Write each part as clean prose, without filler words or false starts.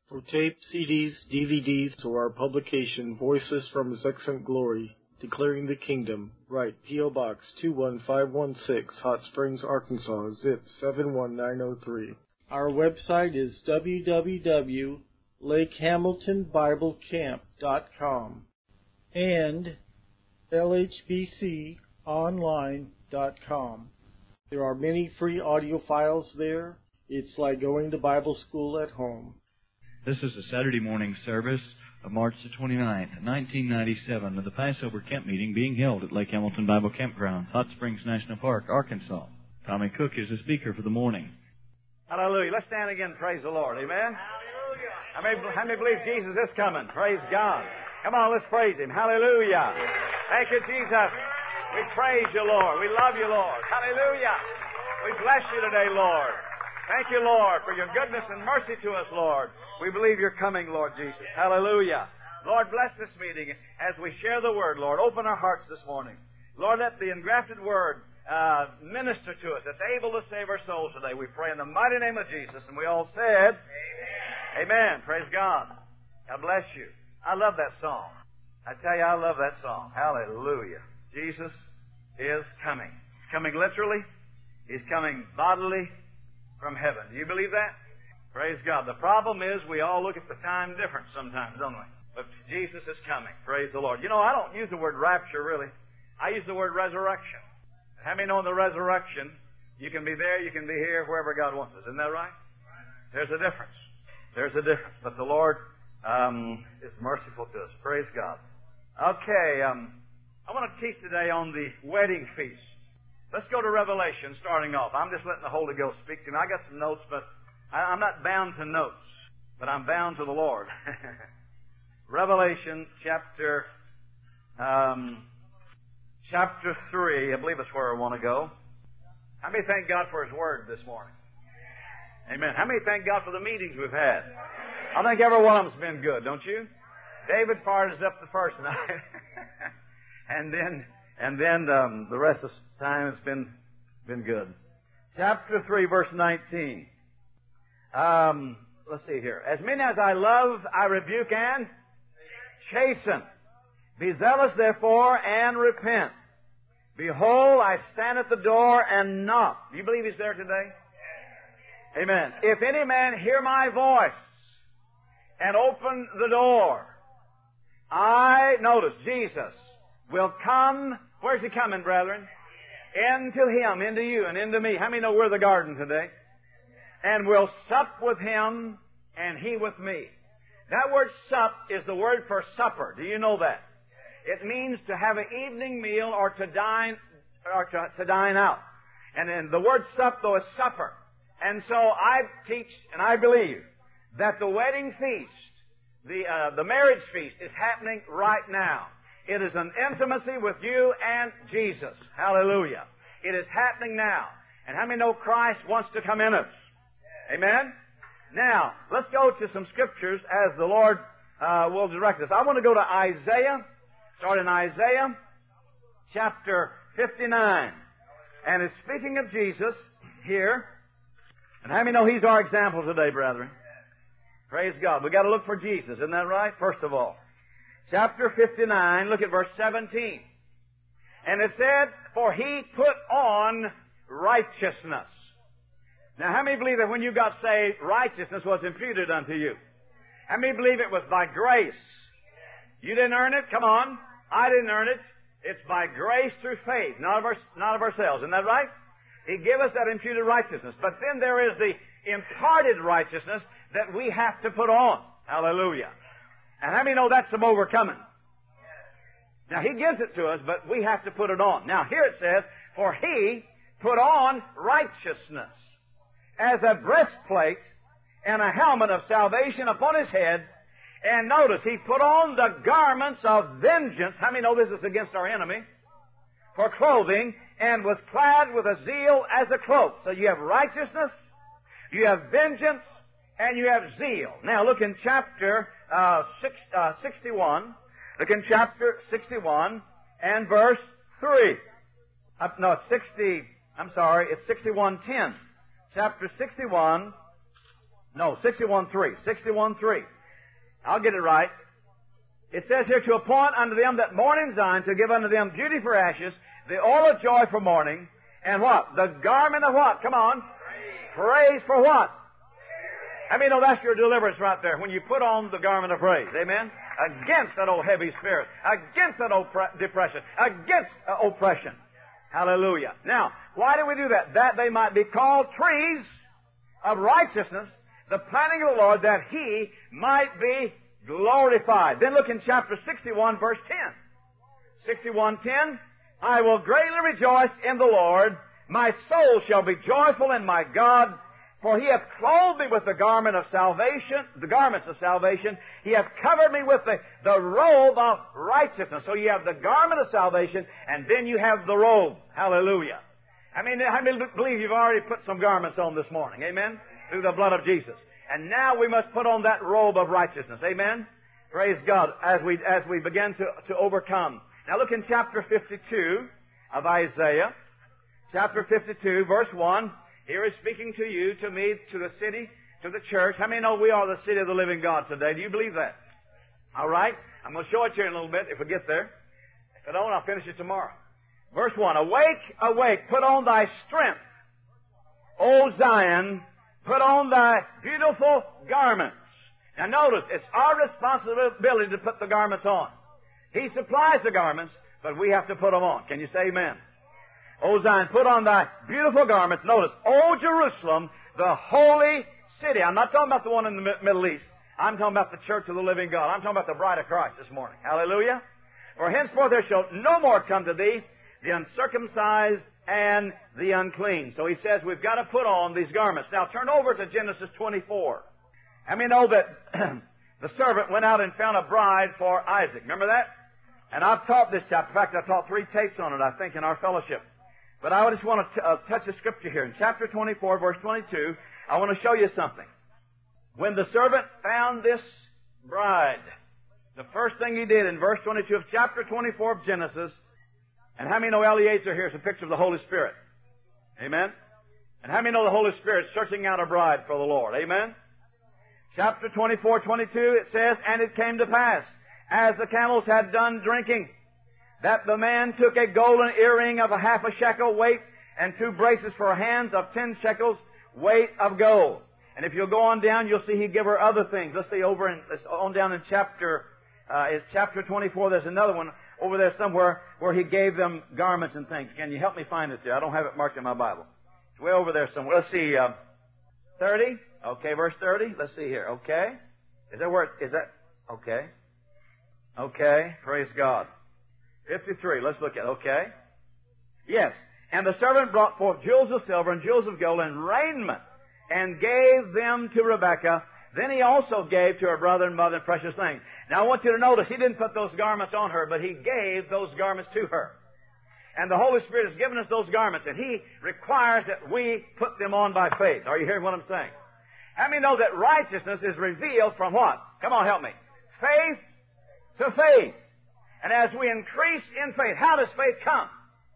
For tape, CDs, DVDs, or our publication, Voices from His Excellent Glory, Declaring the Kingdom, write P.O. Box 21516, Hot Springs, Arkansas, zip 71903. Our website is www.lakehamiltonbiblecamp.com and lhbconline.com. There are many free audio files there. It's like going to Bible school at home. This is the Saturday morning service of March the 29th, 1997, of the Passover Camp Meeting being held at Lake Hamilton Bible Campground, Hot Springs National Park, Arkansas. Tommy Cook is the speaker for the morning. Hallelujah. Let's stand again and praise the Lord. Amen? Hallelujah. How many believe Jesus is coming? Praise God. Come on, let's praise Him. Hallelujah. Thank you, Jesus. We praise you, Lord. We love you, Lord. Hallelujah. We bless you today, Lord. Thank you, Lord, for your goodness and mercy to us, Lord. We believe you're coming, Lord Jesus. Hallelujah. Lord, bless this meeting as we share the Word, Lord. Open our hearts this morning. Lord, let the engrafted Word minister to us. It's able to save our souls today. We pray in the mighty name of Jesus. And we all said, Amen. Amen. Praise God. God bless you. I love that song. I tell you, I love that song. Hallelujah. Jesus is coming. He's coming literally. He's coming bodily from heaven. Do you believe that? Praise God. The problem is we all look at the time different sometimes, don't we? But Jesus is coming. Praise the Lord. You know, I don't use the word rapture, really. I use the word resurrection. How many know in the resurrection, you can be there, you can be here, wherever God wants us. Isn't that right? There's a difference. There's a difference. But the Lord is merciful to us. Praise God. Okay, I want to teach today on the wedding feast. Let's go to Revelation, starting off. I'm just letting the Holy Ghost speak to me. I got some notes, but I'm not bound to notes, but I'm bound to the Lord. Revelation chapter 3, I believe that's where I want to go. How many thank God for His Word this morning? Amen. How many thank God for the meetings we've had? I think every one of them's been good, don't you? David fired us up the first night. and then the rest of the time it's been good. Chapter 3, verse 19. Let's see here. As many as I love, I rebuke and chasten. Be zealous, therefore, and repent. Behold, I stand at the door and knock. Do you believe He's there today? Amen. If any man hear my voice and open the door, notice, Jesus will come. Where's He coming, brethren? Into Him, into you, and into me. How many know we're the garden today? And we'll sup with Him, and He with me. That word sup is the word for supper. Do you know that? It means to have an evening meal or to dine out. And then the word sup, though, is supper. And so I teach and I believe that the wedding feast, the marriage feast, is happening right now. It is an intimacy with you and Jesus. Hallelujah. It is happening now. And how many know Christ wants to come in us? Amen? Now, let's go to some scriptures as the Lord will direct us. I want to go to Isaiah. Start in Isaiah chapter 59. And it's speaking of Jesus here. And how many know He's our example today, brethren? Praise God. We've got to look for Jesus. Isn't that right? First of all. Chapter 59, look at verse 17. And it said, for He put on righteousness. Now, how many believe that when you got saved, righteousness was imputed unto you? How many believe it was by grace? You didn't earn it? Come on. I didn't earn it. It's by grace through faith, not of ourselves. Isn't that right? He gave us that imputed righteousness. But then there is the imparted righteousness that we have to put on. Hallelujah. And how many know that's some overcoming? Now, He gives it to us, but we have to put it on. Now, here it says, for He put on righteousness as a breastplate and a helmet of salvation upon His head. And notice, He put on the garments of vengeance. How many know this is against our enemy? For clothing, and was clad with a zeal as a cloak. So you have righteousness, you have vengeance, and you have zeal. Now look in chapter 61. Look in chapter 61 and verse 3. It's 61:10. Chapter 61. No, 61:3. 61:3. I'll get it right. It says here, to appoint unto them that mourn in Zion, to give unto them beauty for ashes, the oil of joy for mourning, and what? The garment of what? Come on. Praise for what? I mean, that's your deliverance right there, when you put on the garment of praise. Amen? Against that old heavy spirit, against that old depression, against oppression. Hallelujah. Now, why do we do that? That they might be called trees of righteousness, the planting of the Lord, that He might be glorified. Then look in chapter 61, verse 10. 61:10, I will greatly rejoice in the Lord. My soul shall be joyful in my God, for He hath clothed me with the garment of salvation, the garments of salvation. He hath covered me with the robe of righteousness. So you have the garment of salvation, and then you have the robe. Hallelujah. I mean, how many believe you've already put some garments on this morning? Amen? Through the blood of Jesus. And now we must put on that robe of righteousness. Amen? Praise God, as we begin to overcome. Now look in chapter 52 of Isaiah. Chapter 52, verse 1. Here is speaking to you, to me, to the city, to the church. How many know we are the city of the living God today? Do you believe that? All right. I'm going to show it to you in a little bit if we get there. If I don't, I'll finish it tomorrow. Verse 1. Awake, awake, put on thy strength, O Zion, put on thy beautiful garments. Now notice, it's our responsibility to put the garments on. He supplies the garments, but we have to put them on. Can you say amen? O Zion, put on thy beautiful garments. Notice, O Jerusalem, the holy city. I'm not talking about the one in the Middle East. I'm talking about the church of the living God. I'm talking about the bride of Christ this morning. Hallelujah. For henceforth there shall no more come to thee the uncircumcised and the unclean. So he says we've got to put on these garments. Now turn over to Genesis 24. How many know that the servant went out and found a bride for Isaac? Remember that? And I've taught this chapter. In fact, I taught 3 tapes on it, I think, in our fellowship. But I just want to touch a scripture here. In chapter 24, verse 22, I want to show you something. When the servant found this bride, the first thing he did in verse 22 of chapter 24 of Genesis, and how many know Eliezer here is a picture of the Holy Spirit? Amen? And how many know the Holy Spirit is searching out a bride for the Lord? Amen? Chapter 24, 22, it says, and it came to pass, as the camels had done drinking, that the man took a golden earring of 1/2 shekel weight, and 2 braces for hands of 10 shekels weight of gold. And if you'll go on down, you'll see he give her other things. Let's see on down in chapter 24, there's another one over there somewhere where he gave them garments and things. Can you help me find it there? I don't have it marked in my Bible. It's way over there somewhere. Let's see, 30. Okay, verse 30. Let's see here. Okay. Is that? Okay. Okay. Praise God. 53. Let's look at it. Okay. Yes. And the servant brought forth jewels of silver and jewels of gold and raiment, and gave them to Rebekah. Then he also gave to her brother and mother precious things. Now I want you to notice, he didn't put those garments on her, but he gave those garments to her. And the Holy Spirit has given us those garments, and He requires that we put them on by faith. Are you hearing what I'm saying? How many know that righteousness is revealed from what? Come on, help me. Faith to faith. And as we increase in faith, how does faith come?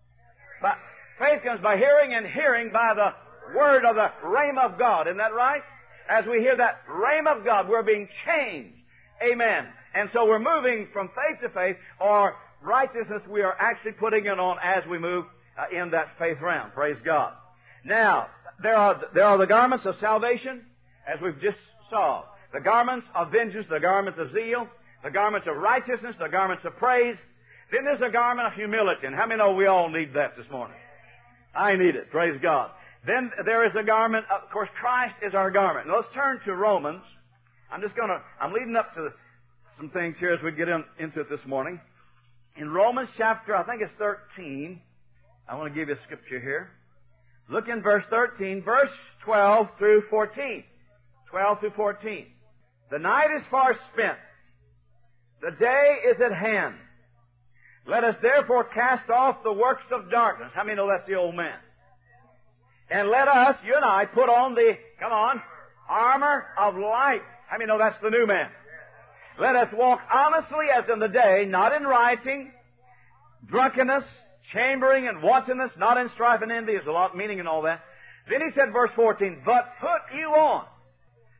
Faith comes by hearing, and hearing by the word of the rhema of God. Isn't that right? As we hear that rhema of God, we're being changed. Amen. And so we're moving from faith to faith, or righteousness we are actually putting it on as we move in that faith realm. Praise God. Now, there are the garments of salvation, as we've just saw. The garments of vengeance, the garments of zeal, the garments of righteousness, the garments of praise. Then there's a garment of humility. And how many know we all need that this morning? I need it. Praise God. Then there is a garment, of course, Christ is our garment. Now let's turn to Romans. I'm leading up to some things here as we get into it this morning. In Romans chapter, I think it's 13, I want to give you a scripture here. Look in verse 13, verse 12 through 14. 12 through 14. The night is far spent. The day is at hand. Let us therefore cast off the works of darkness. How many know that's the old man? And let us, you and I, put on the, armor of light. How many know that's the new man? Let us walk honestly as in the day, not in rioting, drunkenness, chambering, and wantonness, not in strife and envy. There's a lot of meaning in all that. Then he said, verse 14, but put you on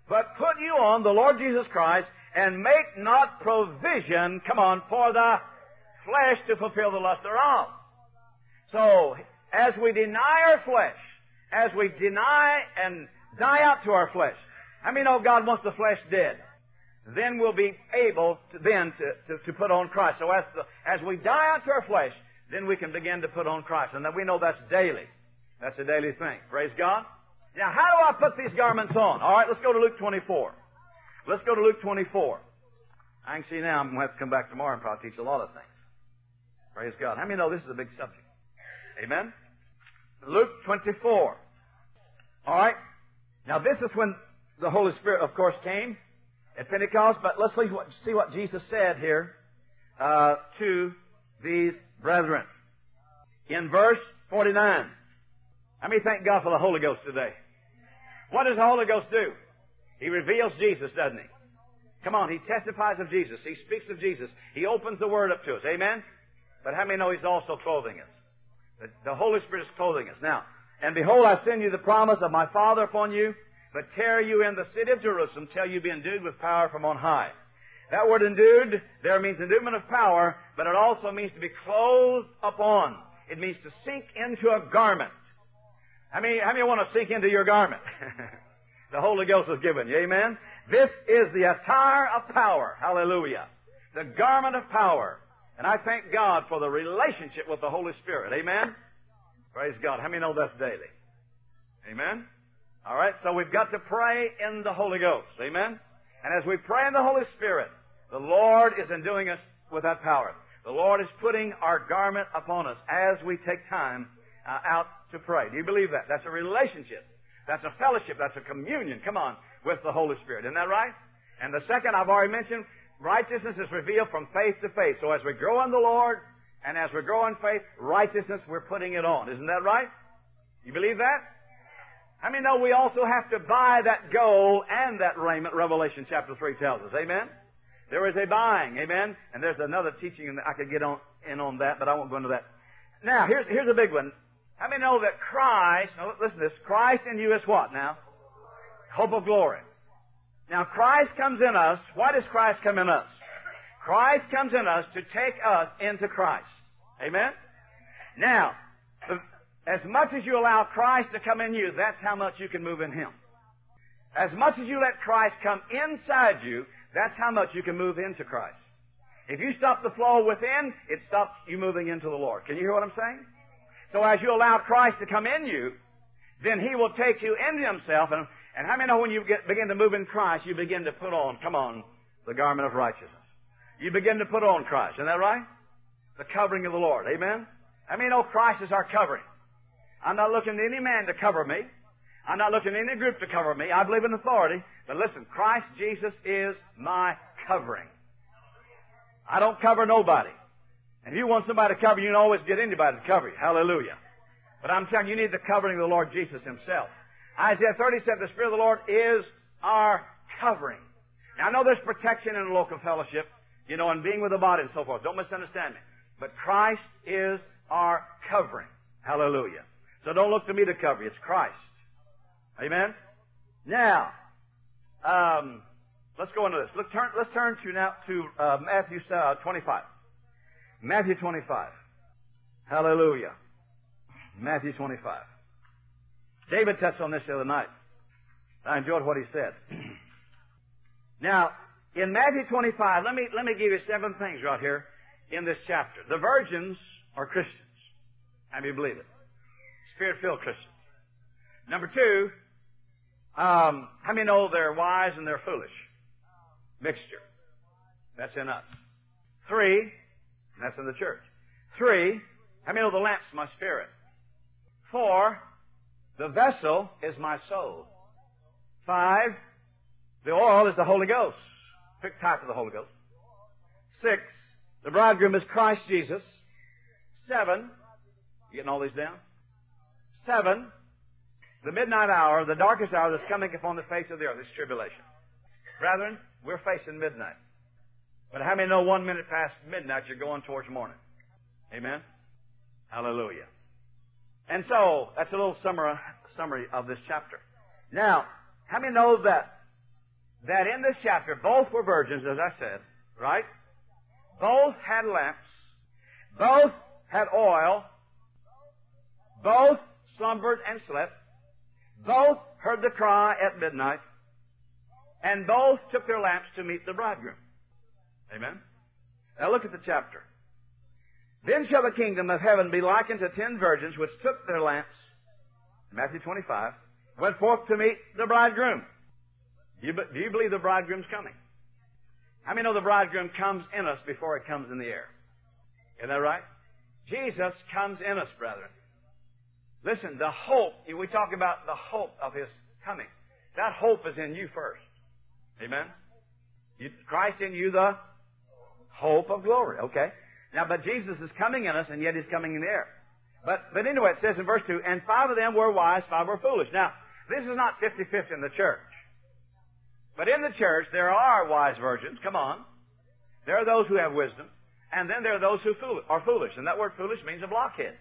but put you on the Lord Jesus Christ, and make not provision, come on, for the flesh to fulfill the lust thereof. So, as we deny our flesh, as we deny and die out to our flesh, how many know God wants the flesh dead? Then we'll be able to put on Christ. So as we die out to our flesh, then we can begin to put on Christ. And that we know that's daily. That's a daily thing. Praise God. Now, how do I put these garments on? All right, let's go to Luke 24. Let's go to Luke 24. I can see now I'm going to have to come back tomorrow and probably teach a lot of things. Praise God. How many know this is a big subject? Amen? Luke 24. All right. Now, this is when the Holy Spirit, of course, came at Pentecost, but let's see what Jesus said here to these brethren. In verse 49. How many thank God for the Holy Ghost today? What does the Holy Ghost do? He reveals Jesus, doesn't he? Come on, he testifies of Jesus. He speaks of Jesus. He opens the Word up to us. Amen? But how many know he's also clothing us? The Holy Spirit is clothing us. Now, and behold, I send you the promise of my Father upon you, but tarry you in the city of Jerusalem till you be endued with power from on high. That word endued there means endowment of power, but it also means to be clothed upon. It means to sink into a garment. How many want to sink into your garment? The Holy Ghost is given you. Amen? This is the attire of power. Hallelujah. The garment of power. And I thank God for the relationship with the Holy Spirit. Amen? Praise God. How many know that's daily? Amen? All right, so we've got to pray in the Holy Ghost. Amen? And as we pray in the Holy Spirit, the Lord is enduing us with that power. The Lord is putting our garment upon us as we take time out to pray. Do you believe that? That's a relationship. That's a fellowship. That's a communion. Come on, with the Holy Spirit. Isn't that right? And the second, I've already mentioned, righteousness is revealed from faith to faith. So as we grow in the Lord, and as we grow in faith, righteousness, we're putting it on. Isn't that right? You believe that? How many know we also have to buy that gold and that raiment? Revelation chapter 3 tells us. Amen? There is a buying. Amen? And there's another teaching, and I could get in on that, but I won't go into that. Now, here's a big one. How many know that Christ, now listen to this, Christ in you is what now? Hope of glory. Now, Christ comes in us. Why does Christ come in us? Christ comes in us to take us into Christ. Amen? Now, as much as you allow Christ to come in you, that's how much you can move in Him. As much as you let Christ come inside you, that's how much you can move into Christ. If you stop the flow within, it stops you moving into the Lord. Can you hear what I'm saying? So as you allow Christ to come in you, then He will take you into Himself. And how many know when you begin to move in Christ, you begin to put on, come on, the garment of righteousness. You begin to put on Christ. Isn't that right? The covering of the Lord. Amen? How many know Christ is our covering? I'm not looking to any man to cover me. I'm not looking to any group to cover me. I believe in authority. But listen, Christ Jesus is my covering. I don't cover nobody. And if you want somebody to cover you, you can always get anybody to cover you. Hallelujah. But I'm telling you, you need the covering of the Lord Jesus Himself. Isaiah 30 said the Spirit of the Lord is our covering. Now, I know there's protection in the local fellowship, and being with the body and so forth. Don't misunderstand me. But Christ is our covering. Hallelujah. So don't look to me to cover you. It's Christ. Amen? Now, let's go into this. Let's turn to Matthew 25. Matthew 25. Hallelujah. Matthew 25. David touched on this the other night. I enjoyed what he said. Now, in Matthew 25, let me give you 7 things right here in this chapter. The virgins are Christians. How many believe it? Spirit-filled Christians. Number 2, how many know they're wise and they're foolish? Mixture. That's in us. 3, that's in the church. 3, how many know the lamp's my spirit? 4, the vessel is my soul. 5, the oil is the Holy Ghost. Quick type of the Holy Ghost. 6, the bridegroom is Christ Jesus. 7, you getting all these down? 7, the midnight hour, the darkest hour that's coming upon the face of the earth is tribulation. Brethren, we're facing midnight. But how many know 1 minute past midnight you're going towards morning? Amen? Hallelujah. And so, that's a little summary of this chapter. Now, how many know that that in this chapter, both were virgins, as I said, right? Both had lamps. Both had oil. Both slumbered and slept. Both heard the cry at midnight. And both took their lamps to meet the bridegroom. Amen? Now look at the chapter. Then shall the kingdom of heaven be likened to 10 virgins which took their lamps, Matthew 25, went forth to meet the bridegroom. Do you believe the bridegroom's coming? How many know the bridegroom comes in us before he comes in the air? Isn't that right? Jesus comes in us, brethren. Listen, the hope, we talk about the hope of His coming. That hope is in you first. Amen? Christ in you, the hope of glory. Okay? Now, but Jesus is coming in us, and yet He's coming in the air. But anyway, it says in verse 2, and 5 of them were wise, 5 were foolish. Now, this is not 50-50 in the church. But in the church, there are wise virgins. Come on. There are those who have wisdom. And then there are those who are foolish. And that word foolish means a blockhead.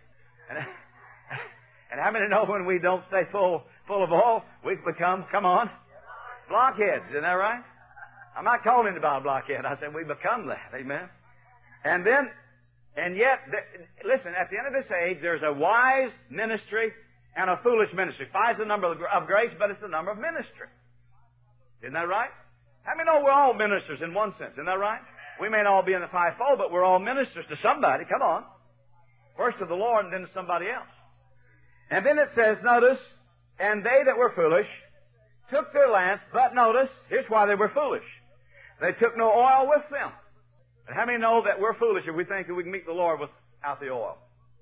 And how many know when we don't stay full of oil, we become, come on, blockheads. Isn't that right? I'm not calling anybody a blockhead. I said we become that. Amen. And yet, listen, at the end of this age, there's a wise ministry and a foolish ministry. 5 is the number of grace, but it's the number of ministry. Isn't that right? How many know we're all ministers in one sense? Isn't that right? We may not all be in the fivefold, but we're all ministers to somebody. Come on. First to the Lord and then to somebody else. And then it says, notice, and they that were foolish took their lamps, but notice, here's why they were foolish. They took no oil with them. And how many know that we're foolish if we think that we can meet the Lord without the oil?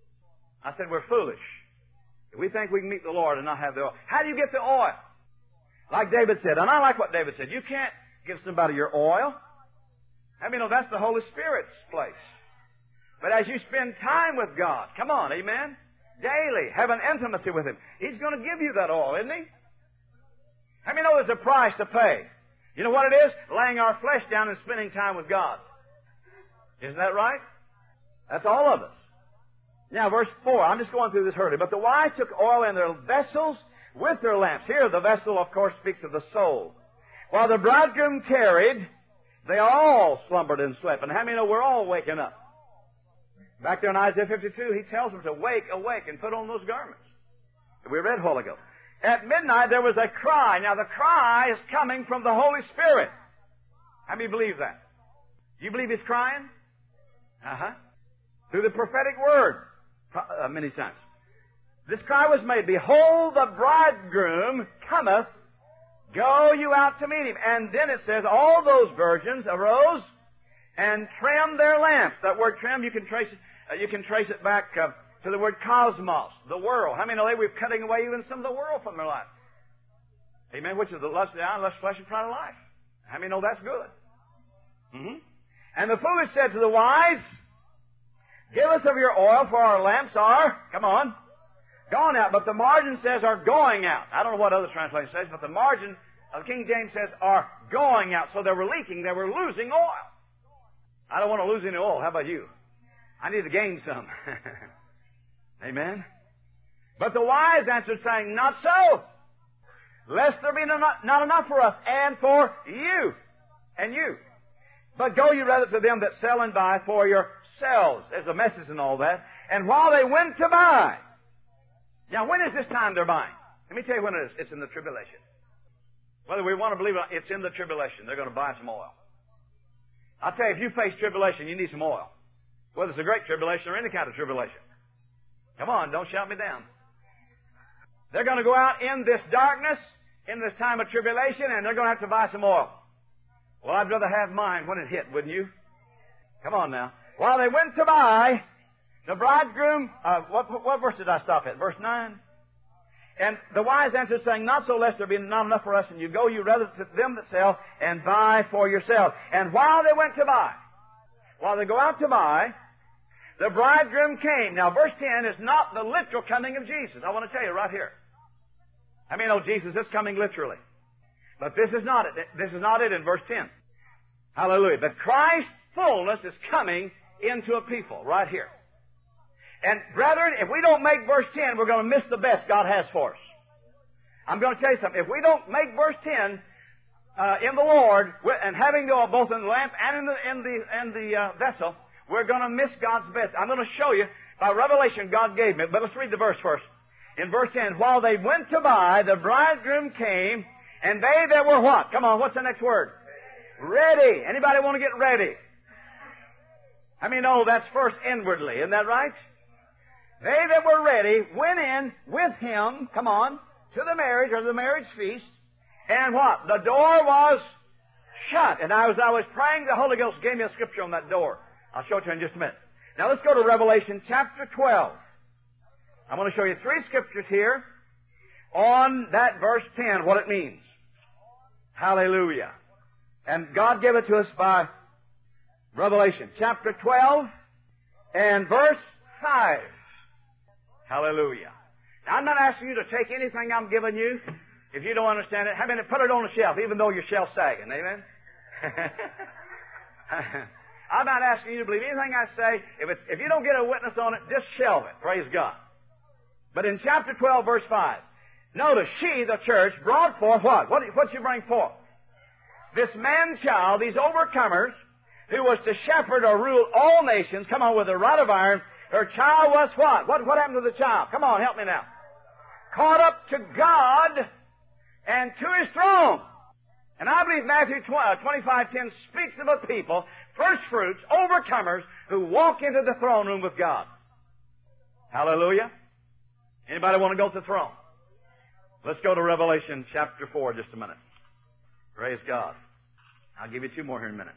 I said we're foolish if we think we can meet the Lord and not have the oil. How do you get the oil? Like David said, and I like what David said. You can't give somebody your oil. I mean, that's the Holy Spirit's place. But as you spend time with God, come on, amen, daily, have an intimacy with Him, He's going to give you that oil, isn't He? How many know there's a price to pay? You know what it is? Laying our flesh down and spending time with God. Isn't that right? That's all of us. Now, verse 4, I'm just going through this hurriedly. But the wise took oil in their vessels with their lamps. Here, the vessel, of course, speaks of the soul. While the bridegroom tarried, they all slumbered and slept. And how many know we're all waking up? Back there in Isaiah 52, He tells them to wake, awake, and put on those garments that we read a while ago. At midnight, there was a cry. Now, the cry is coming from the Holy Spirit. How many believe that? Do you believe He's crying? Uh-huh. Through the prophetic word, many times. This cry was made, behold, the bridegroom cometh, go you out to meet Him. And then it says, all those virgins arose and trimmed their lamps. That word trim, you can trace it back to the word cosmos, the world. How many know they were cutting away even some of the world from their life? Amen. Which is the lust of the eye, lust of flesh, and pride of life. How many know that's good? Mm-hmm. And the foolish said to the wise, give us of your oil, for our lamps are, come on, gone out. But the margin says are going out. I don't know what other translation says, but the margin of King James says are going out. So they were leaking. They were losing oil. I don't want to lose any oil. How about you? I need to gain some. Amen. But the wise answered, saying, not so, lest there be not enough for us and for you and you. But go you rather to them that sell and buy for yourselves. There's a message and all that. And while they went to buy. Now, when is this time they're buying? Let me tell you when it is. It's in the tribulation. Whether we want to believe it or not, it's in the tribulation. They're going to buy some oil. I'll tell you, if you face tribulation, you need some oil. Whether it's a great tribulation or any kind of tribulation. Come on, don't shout me down. They're going to go out in this darkness, in this time of tribulation, and they're going to have to buy some oil. Well, I'd rather have mine when it hit, wouldn't you? Come on now. While they went to buy, the bridegroom, what verse did I stop at? Verse 9? And the wise answered, saying, not so, lest there be not enough for us, and you go you rather to them that sell, and buy for yourselves. And while they went to buy, while they go out to buy, the bridegroom came. Now, verse 10 is not the literal coming of Jesus. I want to tell you right here. I mean, Jesus is coming literally. But this is not it. This is not it in verse 10. Hallelujah. But Christ's fullness is coming into a people right here. And brethren, if we don't make verse 10, we're going to miss the best God has for us. I'm going to tell you something. If we don't make verse 10 in the Lord, and having oil both in the lamp and in the vessel, we're going to miss God's best. I'm going to show you by revelation God gave me, but let's read the verse first. In verse 10, while they went to buy, the bridegroom came, and they that were what? Come on, what's the next word? Ready. Anybody want to get ready? I mean, oh, that's first inwardly, isn't that right? They that were ready went in with him, come on, to the marriage or the marriage feast, and what? The door was shut. And as I was praying, the Holy Ghost gave me a scripture on that door. I'll show it to you in just a minute. Now let's go to Revelation chapter 12. I'm going to show you 3 scriptures here on that verse 10, what it means. Hallelujah. And God gave it to us by Revelation chapter 12 and verse 5. Hallelujah. Now, I'm not asking you to take anything I'm giving you if you don't understand it. Have put it on the shelf, even though your shelf's sagging. Amen? I'm not asking you to believe anything I say. If you don't get a witness on it, just shelve it. Praise God. But in chapter 12, verse 5, notice, she, the church, brought forth what? What she bring forth? This man-child, these overcomers, who was to shepherd or rule all nations, come on, with a rod of iron. Her child was what? What happened to the child? Come on, help me now. Caught up to God and to His throne. And I believe Matthew 25:10 speaks of a people, first fruits, overcomers, who walk into the throne room with God. Hallelujah. Anybody want to go to the throne? Let's go to Revelation chapter 4 just a minute. Praise God. I'll give you 2 more here in a minute.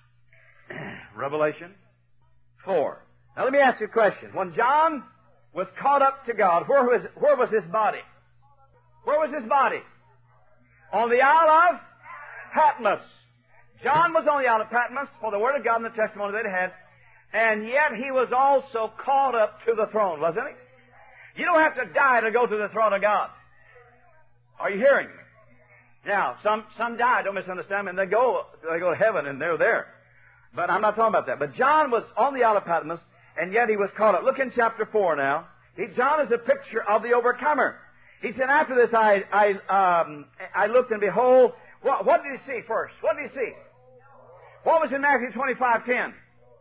Revelation 4. Now let me ask you a question. When John was caught up to God, where was his body? Where was his body? On the Isle of Patmos. John was on the Isle of Patmos for the Word of God and the testimony that he had, and yet he was also caught up to the throne, wasn't he? You don't have to die to go to the throne of God. Are you hearing me? Now, some die, don't misunderstand me, and they go to heaven and they're there. But I'm not talking about that. But John was on the Isle of Patmos, and yet he was caught up. Look in chapter 4 now. John is a picture of the overcomer. He said, after this I looked, and behold, what did he see first? What did he see? What was in Matthew 25:10?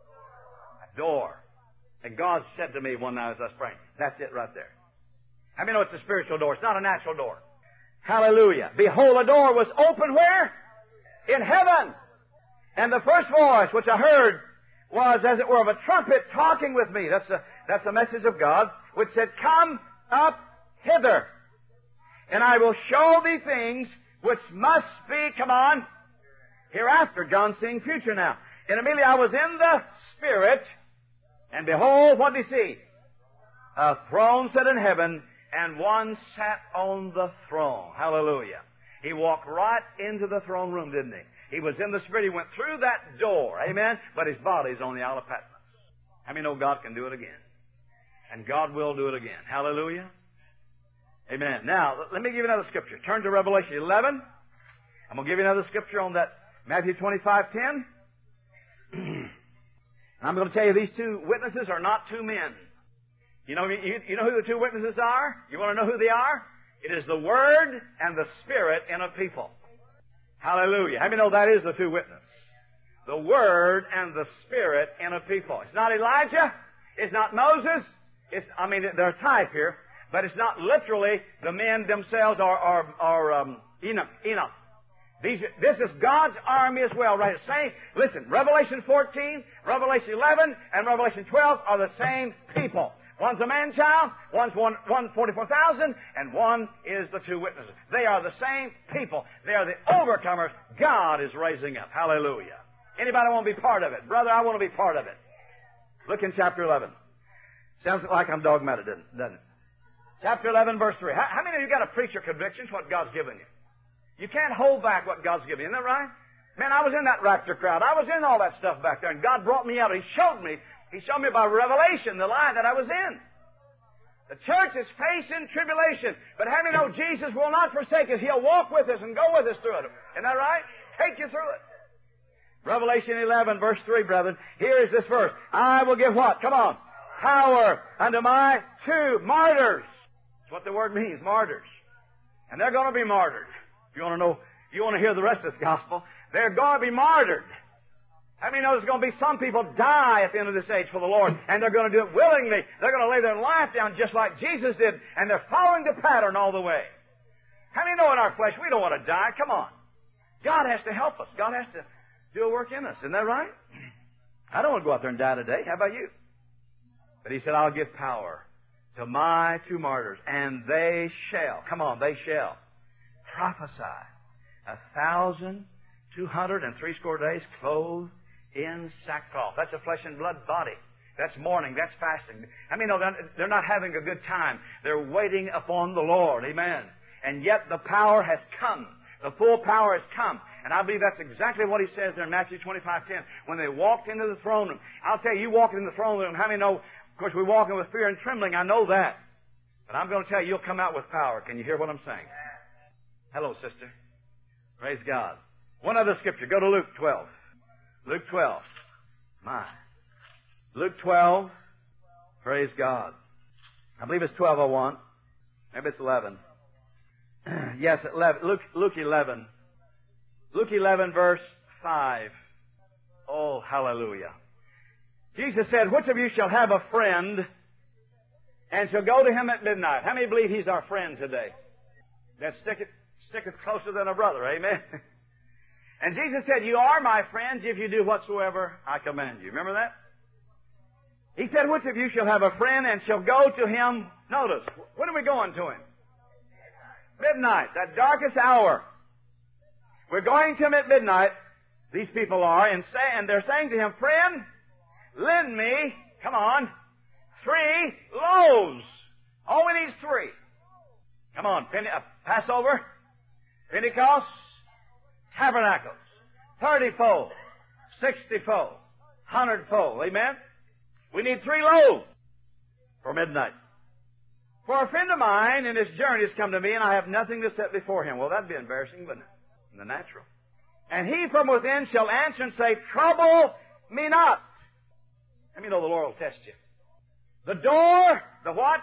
A door. And God said to me one night as I was praying, that's it right there. I mean, it's a spiritual door. It's not a natural door. Hallelujah. Behold, a door was open where? In heaven. And the first voice which I heard was, as it were, of a trumpet talking with me. That's the message of God, which said, come up hither, and I will show thee things which must be, come on, hereafter. John's seeing future now. And immediately I was in the Spirit, and behold, what did he see? A throne set in heaven, and one sat on the throne. Hallelujah. He walked right into the throne room, didn't he? He was in the Spirit. He went through that door. Amen? But his body's on the Isle of Patmos. How many know God can do it again? And God will do it again. Hallelujah. Amen. Now, let me give you another scripture. Turn to Revelation 11. I'm going to give you another scripture on that Matthew 25:10. And I'm going to tell you these 2 witnesses are not 2 men. You know who the 2 witnesses are? You want to know who they are? It is the Word and the Spirit in a people. Hallelujah. How many know that is the 2 witnesses? The Word and the Spirit in a people. It's not Elijah. It's not Moses. They're a type here, but it's not literally the men themselves or Enoch. This is God's army as well, right? Listen, Revelation 14, Revelation 11, and Revelation 12 are the same people. One's a man-child, one's 44,000, and one is the 2 witnesses. They are the same people. They are the overcomers God is raising up. Hallelujah. Anybody want to be part of it? Brother, I want to be part of it. Look in chapter 11. Sounds like I'm dogmatic, doesn't it? Chapter 11, verse 3. How many of you got to preach your convictions, what God's given you? You can't hold back what God's given you. Isn't that right? Man, I was in that rapture crowd. I was in all that stuff back there, and God brought me out. He showed me by revelation the line that I was in. The church is facing tribulation, but how many know Jesus will not forsake us? He'll walk with us and go with us through it. Isn't that right? Take you through it. Revelation 11, verse 3, brethren. Here is this verse. I will give what? Come on. Power unto my 2 martyrs. That's what the word means, martyrs. And they're going to be martyred. If you want to know You want to hear the rest of this gospel? They're going to be martyred. I mean, there's going to be some people die at the end of this age for the Lord, and they're going to do it willingly. They're going to lay their life down just like Jesus did, and they're following the pattern all the way. How many know in our flesh we don't want to die? Come on. God has to help us. God has to do a work in us. Isn't that right? I don't want to go out there and die today. How about you? But He said, I'll give power to my two martyrs, and they shall, come on, they shall prophesy 1,260 days clothed in sackcloth. That's a flesh and blood body. That's mourning. That's fasting. I mean, no, they're not having a good time. They're waiting upon the Lord. Amen. And yet the power has come. The full power has come. And I believe that's exactly what He says there in Matthew 25:10. When they walked into the throne room. I'll tell you walking in the throne room, how many know, of course, we're walking with fear and trembling. I know that. But I'm going to tell you, you'll come out with power. Can you hear what I'm saying? Hello, sister. Praise God. One other scripture. Go to Luke 12. Luke 12. My. Luke 12. Praise God. I believe it's 12:01. Maybe it's 11. Yes, 11. Luke 11. Luke 11, verse 5. Oh, hallelujah. Jesus said, which of you shall have a friend and shall go to him at midnight? How many believe He's our friend today? That sticketh closer than a brother. Amen. And Jesus said, you are my friends if you do whatsoever I command you. Remember that? He said, which of you shall have a friend and shall go to him? Notice, when are we going to him? Midnight, that darkest hour. We're going to him at midnight, these people are, and they're saying to him, friend, lend me, come on, 3 loaves. All we need is 3. Come on, Passover, Pentecost, Tabernacles, 30-fold, 60-fold, 100-fold. Amen? We need 3 loaves for midnight. For a friend of mine in his journey has come to me, and I have nothing to set before him. Well, that'd be embarrassing, wouldn't it? In the natural. And he from within shall answer and say, trouble me not. Let me know the Lord will test you. The door, the what?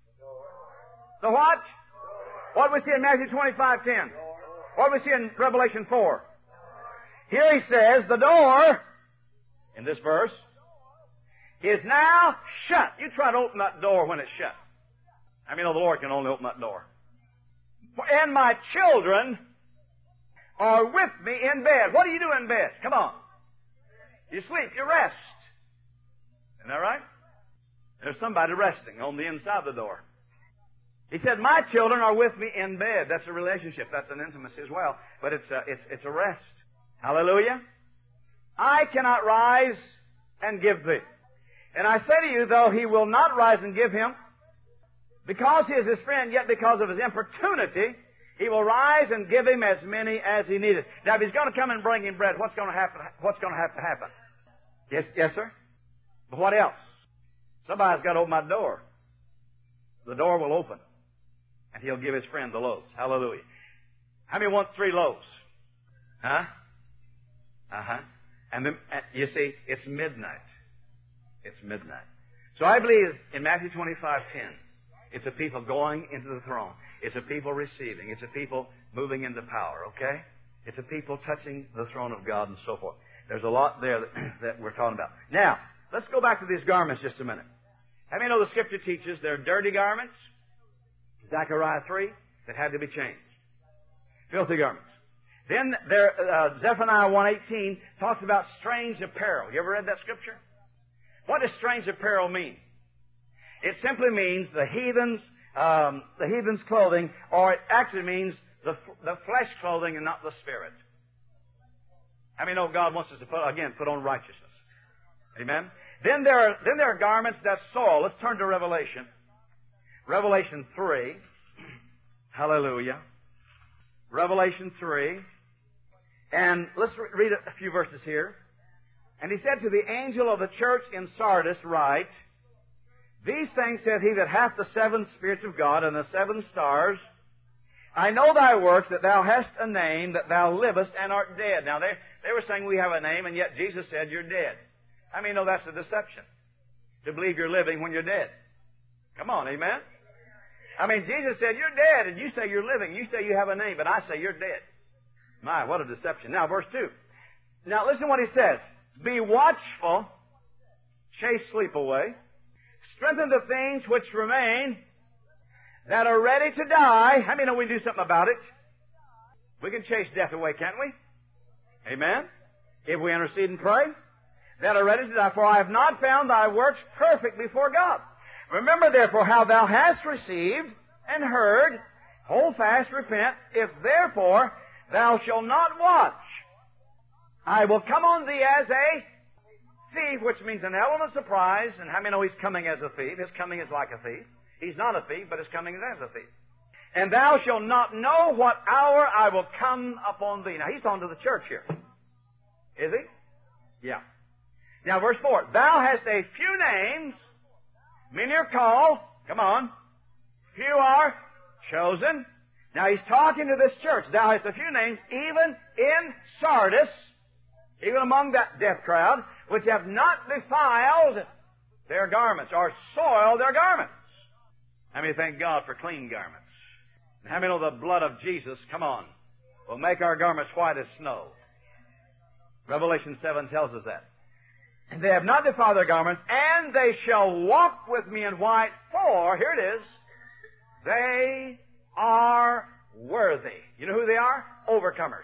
The what? What we see in Matthew 25:10. What we see in Revelation 4. Here he says, the door, in this verse, is now shut. You try to open that door when it's shut. I mean, the Lord can only open that door. And my children are with me in bed. What do you do in bed? Come on. You sleep. You rest. Isn't that right? There's somebody resting on the inside of the door. He said, my children are with me in bed. That's a relationship. That's an intimacy as well. But it's a rest. Hallelujah. I cannot rise and give thee. And I say to you, though he will not rise and give him, because he is his friend, yet because of his importunity, he will rise and give him as many as he needed. Now, if he's going to come and bring him bread, what's going to happen? What's going to have to happen? Yes, sir? But what else? Somebody's got to open my door. The door will open, and he'll give his friend the loaves. Hallelujah. How many want 3 loaves? Huh? Uh-huh. And then, you see, it's midnight. It's midnight. So I believe in Matthew 25:10, it's a people going into the throne. It's a people receiving. It's a people moving into power, okay? It's a people touching the throne of God and so forth. There's a lot there that we're talking about. Now, let's go back to these garments just a minute. How many know the Scripture teaches they're dirty garments? Zechariah 3, that had to be changed. Filthy garments. Then there, Zephaniah 1:18 talks about strange apparel. You ever read that Scripture? What does strange apparel mean? It simply means the heathen's clothing, or it actually means the flesh clothing and not the spirit. I mean, God wants us to put on righteousness. Amen. Then there are garments that's soiled. Let's turn to Revelation. Revelation 3. Hallelujah. Revelation 3. And let's read a few verses here. And he said to the angel of the church in Sardis, write, these things said he that hath the 7 spirits of God and the 7 stars. I know thy works, that thou hast a name, that thou livest and art dead. Now, they were saying we have a name, and yet Jesus said you're dead. I mean, no, that's a deception. To believe you're living when you're dead. Come on, amen? I mean, Jesus said you're dead, and you say you're living. You say you have a name, but I say you're dead. My, what a deception. Now, verse 2. Now, listen what he says. Be watchful, chase sleep away, strengthen the things which remain that are ready to die. How many know we do something about it? We can chase death away, can't we? Amen? If we intercede and pray. That are ready to die. For I have not found thy works perfect before God. Remember therefore how thou hast received and heard. Hold fast, repent. If therefore thou shalt not watch, I will come on thee as a thief, which means an element of surprise. And how many know he's coming as a thief? His coming is like a thief. He's not a thief, but his coming is as a thief. And thou shalt not know what hour I will come upon thee. Now, he's talking to the church here. Is he? Yeah. Now, verse 4. Thou hast a few names. Many are called. Come on. Few are chosen. Now, he's talking to this church. Thou hast a few names, even in Sardis, even among that death crowd, which have not defiled their garments or soiled their garments. How many thank God for clean garments? And how many know the blood of Jesus, come on, will make our garments white as snow? Revelation 7 tells us that. And they have not defiled their garments, and they shall walk with me in white, for, here it is, they are worthy. You know who they are? Overcomers.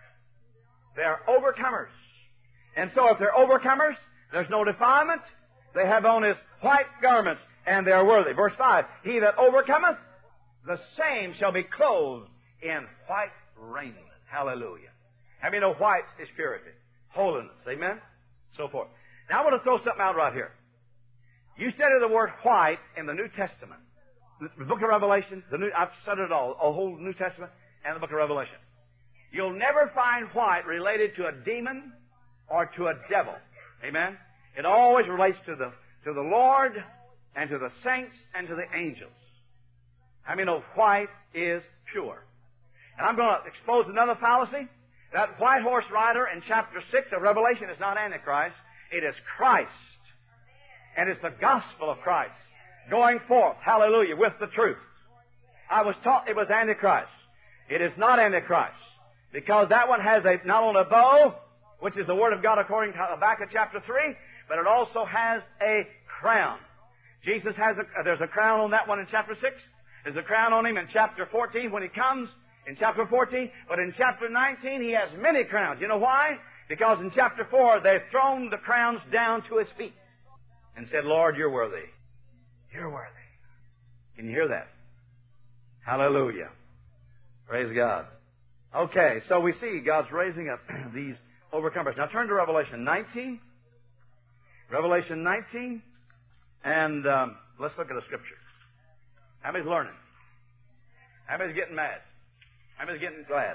They are overcomers. And so if they're overcomers, there's no defilement. They have on his white garments, and they are worthy. Verse 5, he that overcometh, the same shall be clothed in white raiment. Hallelujah. How many know white is purity? Holiness. Amen? So forth. Now I want to throw something out right here. You study the word white in the New Testament. The book of Revelation, I've studied it all, the whole New Testament and the book of Revelation. You'll never find white related to a demon or to a devil. Amen? It always relates to the Lord and to the saints and to the angels. How many know white is pure? And I'm going to expose another fallacy. That white horse rider in chapter 6 of Revelation is not Antichrist. It is Christ. And it's the gospel of Christ going forth, hallelujah, with the truth. I was taught it was Antichrist. It is not Antichrist. Because that one has not only a bow, which is the Word of God according to Habakkuk chapter 3, but it also has a crown. Jesus has there's a crown on that one in chapter 6. There's a crown on him in chapter 14 when he comes, in chapter 14. But in chapter 19, he has many crowns. You know why? Because in chapter 4, they've thrown the crowns down to his feet and said, Lord, you're worthy. You're worthy. Can you hear that? Hallelujah. Praise God. Okay, so we see God's raising up these overcomers. Now turn to Revelation 19. Revelation 19. And let's look at the Scripture. How many's learning? How many's getting mad? How many's getting glad?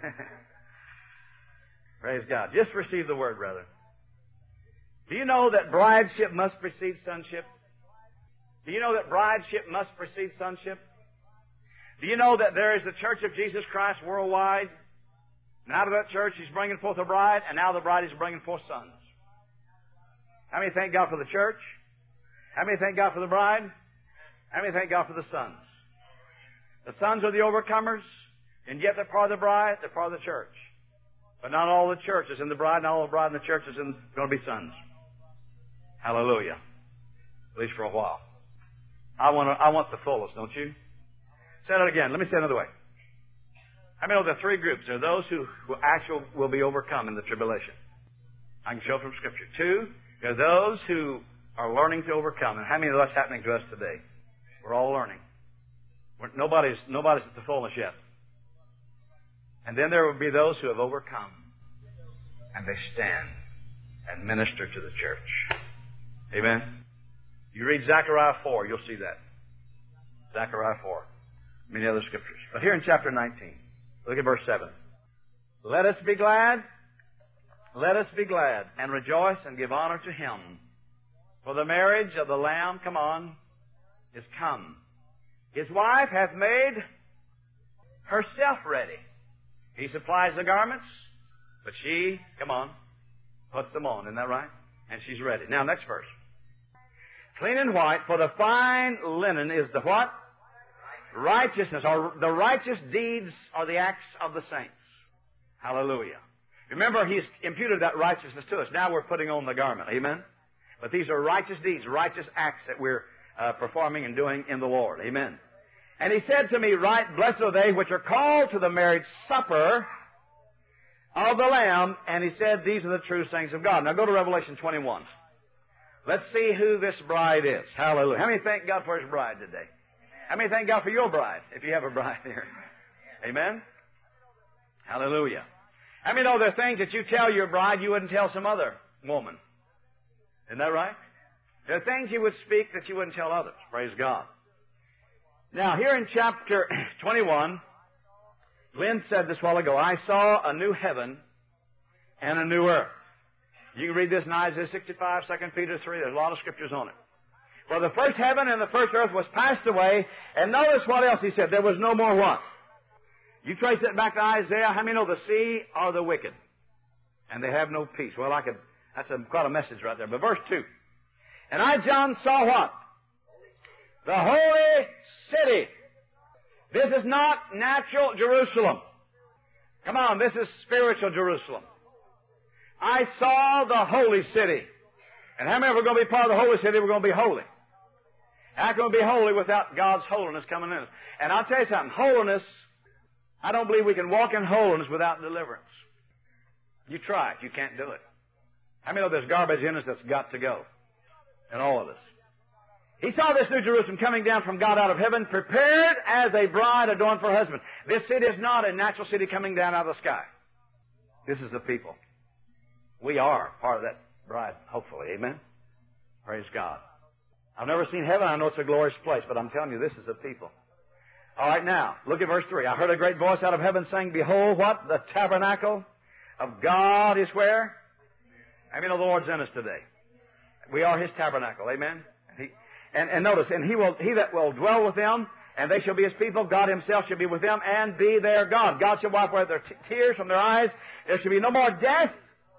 Praise God. Just receive the word, brother. Do you know that brideship must precede sonship? Do you know that brideship must precede sonship? Do you know that there is the Church of Jesus Christ worldwide? And out of that church, He's bringing forth a bride, and now the bride is bringing forth sons. How many thank God for the church? How many thank God for the bride? How many thank God for the sons? The sons are the overcomers, and yet they're part of the bride, they're part of the church. But not all the church is in the bride, not all the bride in the church is going to be sons. Hallelujah. At least for a while. I want the fullest, don't you? Say it again. Let me say it another way. I mean, there are three groups. There are those who actually will be overcome in the tribulation. I can show from Scripture. Two, there are those who are learning to overcome. And how many of that's happening to us today? We're all learning. Nobody's at the fullness yet. And then there will be those who have overcome. And they stand and minister to the church. Amen? You read Zechariah 4, you'll see that. Zechariah 4. Many other scriptures. But here in chapter 19, look at verse 7. Let us be glad. Let us be glad and rejoice and give honor to Him. For the marriage of the Lamb, come on, is come. His wife hath made herself ready. He supplies the garments, but she, come on, puts them on. Isn't that right? And she's ready. Now, next verse. Clean and white, for the fine linen is the what? Righteousness, or the righteous deeds are the acts of the saints. Hallelujah. Remember, He's imputed that righteousness to us. Now we're putting on the garment. Amen? But these are righteous deeds, righteous acts that we're performing and doing in the Lord. Amen. And He said to me, Right, blessed are they which are called to the marriage supper of the Lamb. And He said, These are the true saints of God. Now go to Revelation 21. Let's see who this bride is. Hallelujah. How many thank God for His bride today? How many thank God for your bride, if you have a bride here? Amen? Hallelujah. How many know there are things that you tell your bride you wouldn't tell some other woman? Isn't that right? There are things you would speak that you wouldn't tell others. Praise God. Now, here in chapter 21, Lynn said this a while ago, I saw a new heaven and a new earth. You can read this in Isaiah 65, 2 Peter 3. There's a lot of scriptures on it. For the first heaven and the first earth was passed away, and notice what else he said. There was no more what? You trace it back to Isaiah. How many know the sea are the wicked? And they have no peace. Well, that's quite a message right there. But verse 2. And I, John, saw what? The holy city. This is not natural Jerusalem. Come on, this is spiritual Jerusalem. I saw the holy city. And how many of us are going to be part of the holy city? We're going to be holy. How can we be holy without God's holiness coming in us? And I'll tell you something. Holiness, I don't believe we can walk in holiness without deliverance. You try it. You can't do it. How many know there's garbage in us that's got to go? In all of us. He saw this new Jerusalem coming down from God out of heaven, prepared as a bride adorned for her husband. This city is not a natural city coming down out of the sky. This is the people. We are part of that bride, hopefully. Amen? Praise God. I've never seen heaven. I know it's a glorious place, but I'm telling you, this is the people. All right, now, look at verse 3. I heard a great voice out of heaven saying, Behold, what? The tabernacle of God is where? I mean, the Lord's in us today. We are His tabernacle. Amen? And notice, and he that will dwell with them, and they shall be His people. God Himself shall be with them and be their God. God shall wipe away their tears from their eyes. There shall be no more death.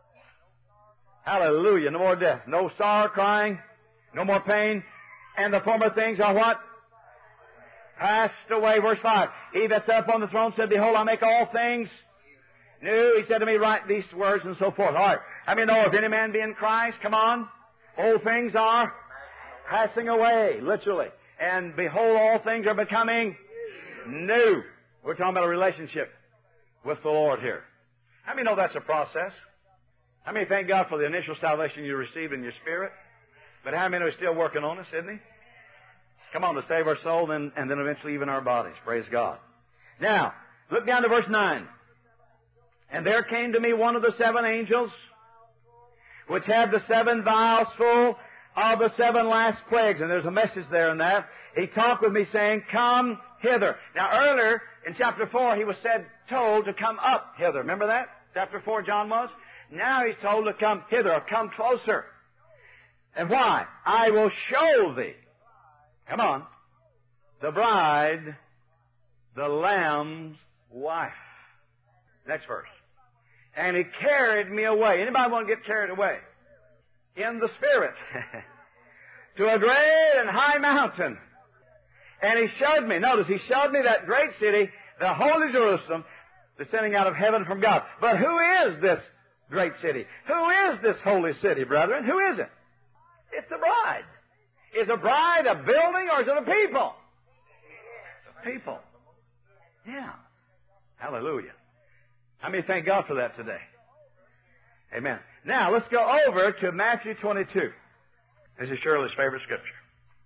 Hallelujah. No more death. No sorrow, crying. No more pain. And the former things are what? Passed away. Verse 5. He that sat upon the throne said, Behold, I make all things new. He said to me, Write these words, and so forth. All right. How many know if any man be in Christ? Come on. Old things are passing away, literally. And behold, all things are becoming new. We're talking about a relationship with the Lord here. How many know that's a process? How many thank God for the initial salvation you received in your spirit? But how many are still working on us, isn't He? Come on, to save our soul and then eventually even our bodies. Praise God. Now, look down to verse 9. And there came to me one of the 7 angels, which had the 7 vials full of the 7 last plagues. And there's a message there in that. He talked with me saying, Come hither. Now earlier in chapter 4 he was told to come up hither. Remember that? Chapter 4 John was? Now he's told to come hither, or come closer. And why? I will show thee. Come on. The bride, the Lamb's wife. Next verse. And He carried me away. Anybody want to get carried away? In the Spirit. To a great and high mountain. And He showed me, notice, He showed me that great city, the holy Jerusalem, descending out of heaven from God. But who is this great city? Who is this holy city, brethren? Who is it? It's the bride. Is a bride a building or is it a people? It's a people. Yeah. Hallelujah. How many thank God for that today? Amen. Now, let's go over to Matthew 22. This is Shirley's favorite scripture.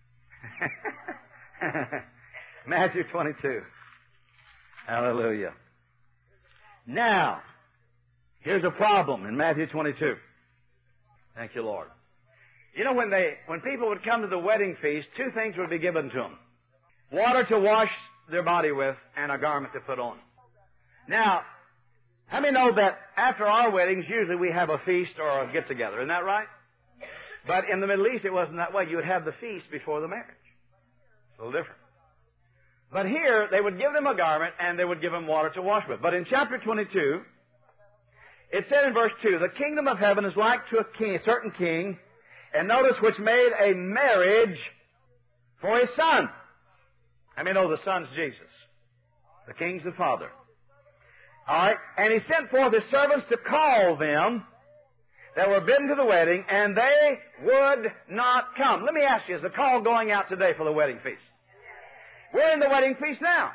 Matthew 22. Hallelujah. Now, here's a problem in Matthew 22. Thank you, Lord. You know, when people would come to the wedding feast, 2 things would be given to them. Water to wash their body with and a garment to put on. Now, how many know that after our weddings, usually we have a feast or a get-together? Isn't that right? But in the Middle East, it wasn't that way. You would have the feast before the marriage. It's a little different. But here, they would give them a garment and they would give them water to wash with. But in chapter 22, it said in verse 2, The kingdom of heaven is like to a certain king, and notice, which made a marriage for his son. How many know the son's Jesus? The king's the father. All right. And he sent forth his servants to call them that were bidden to the wedding, and they would not come. Let me ask you, is the call going out today for the wedding feast? We're in the wedding feast now.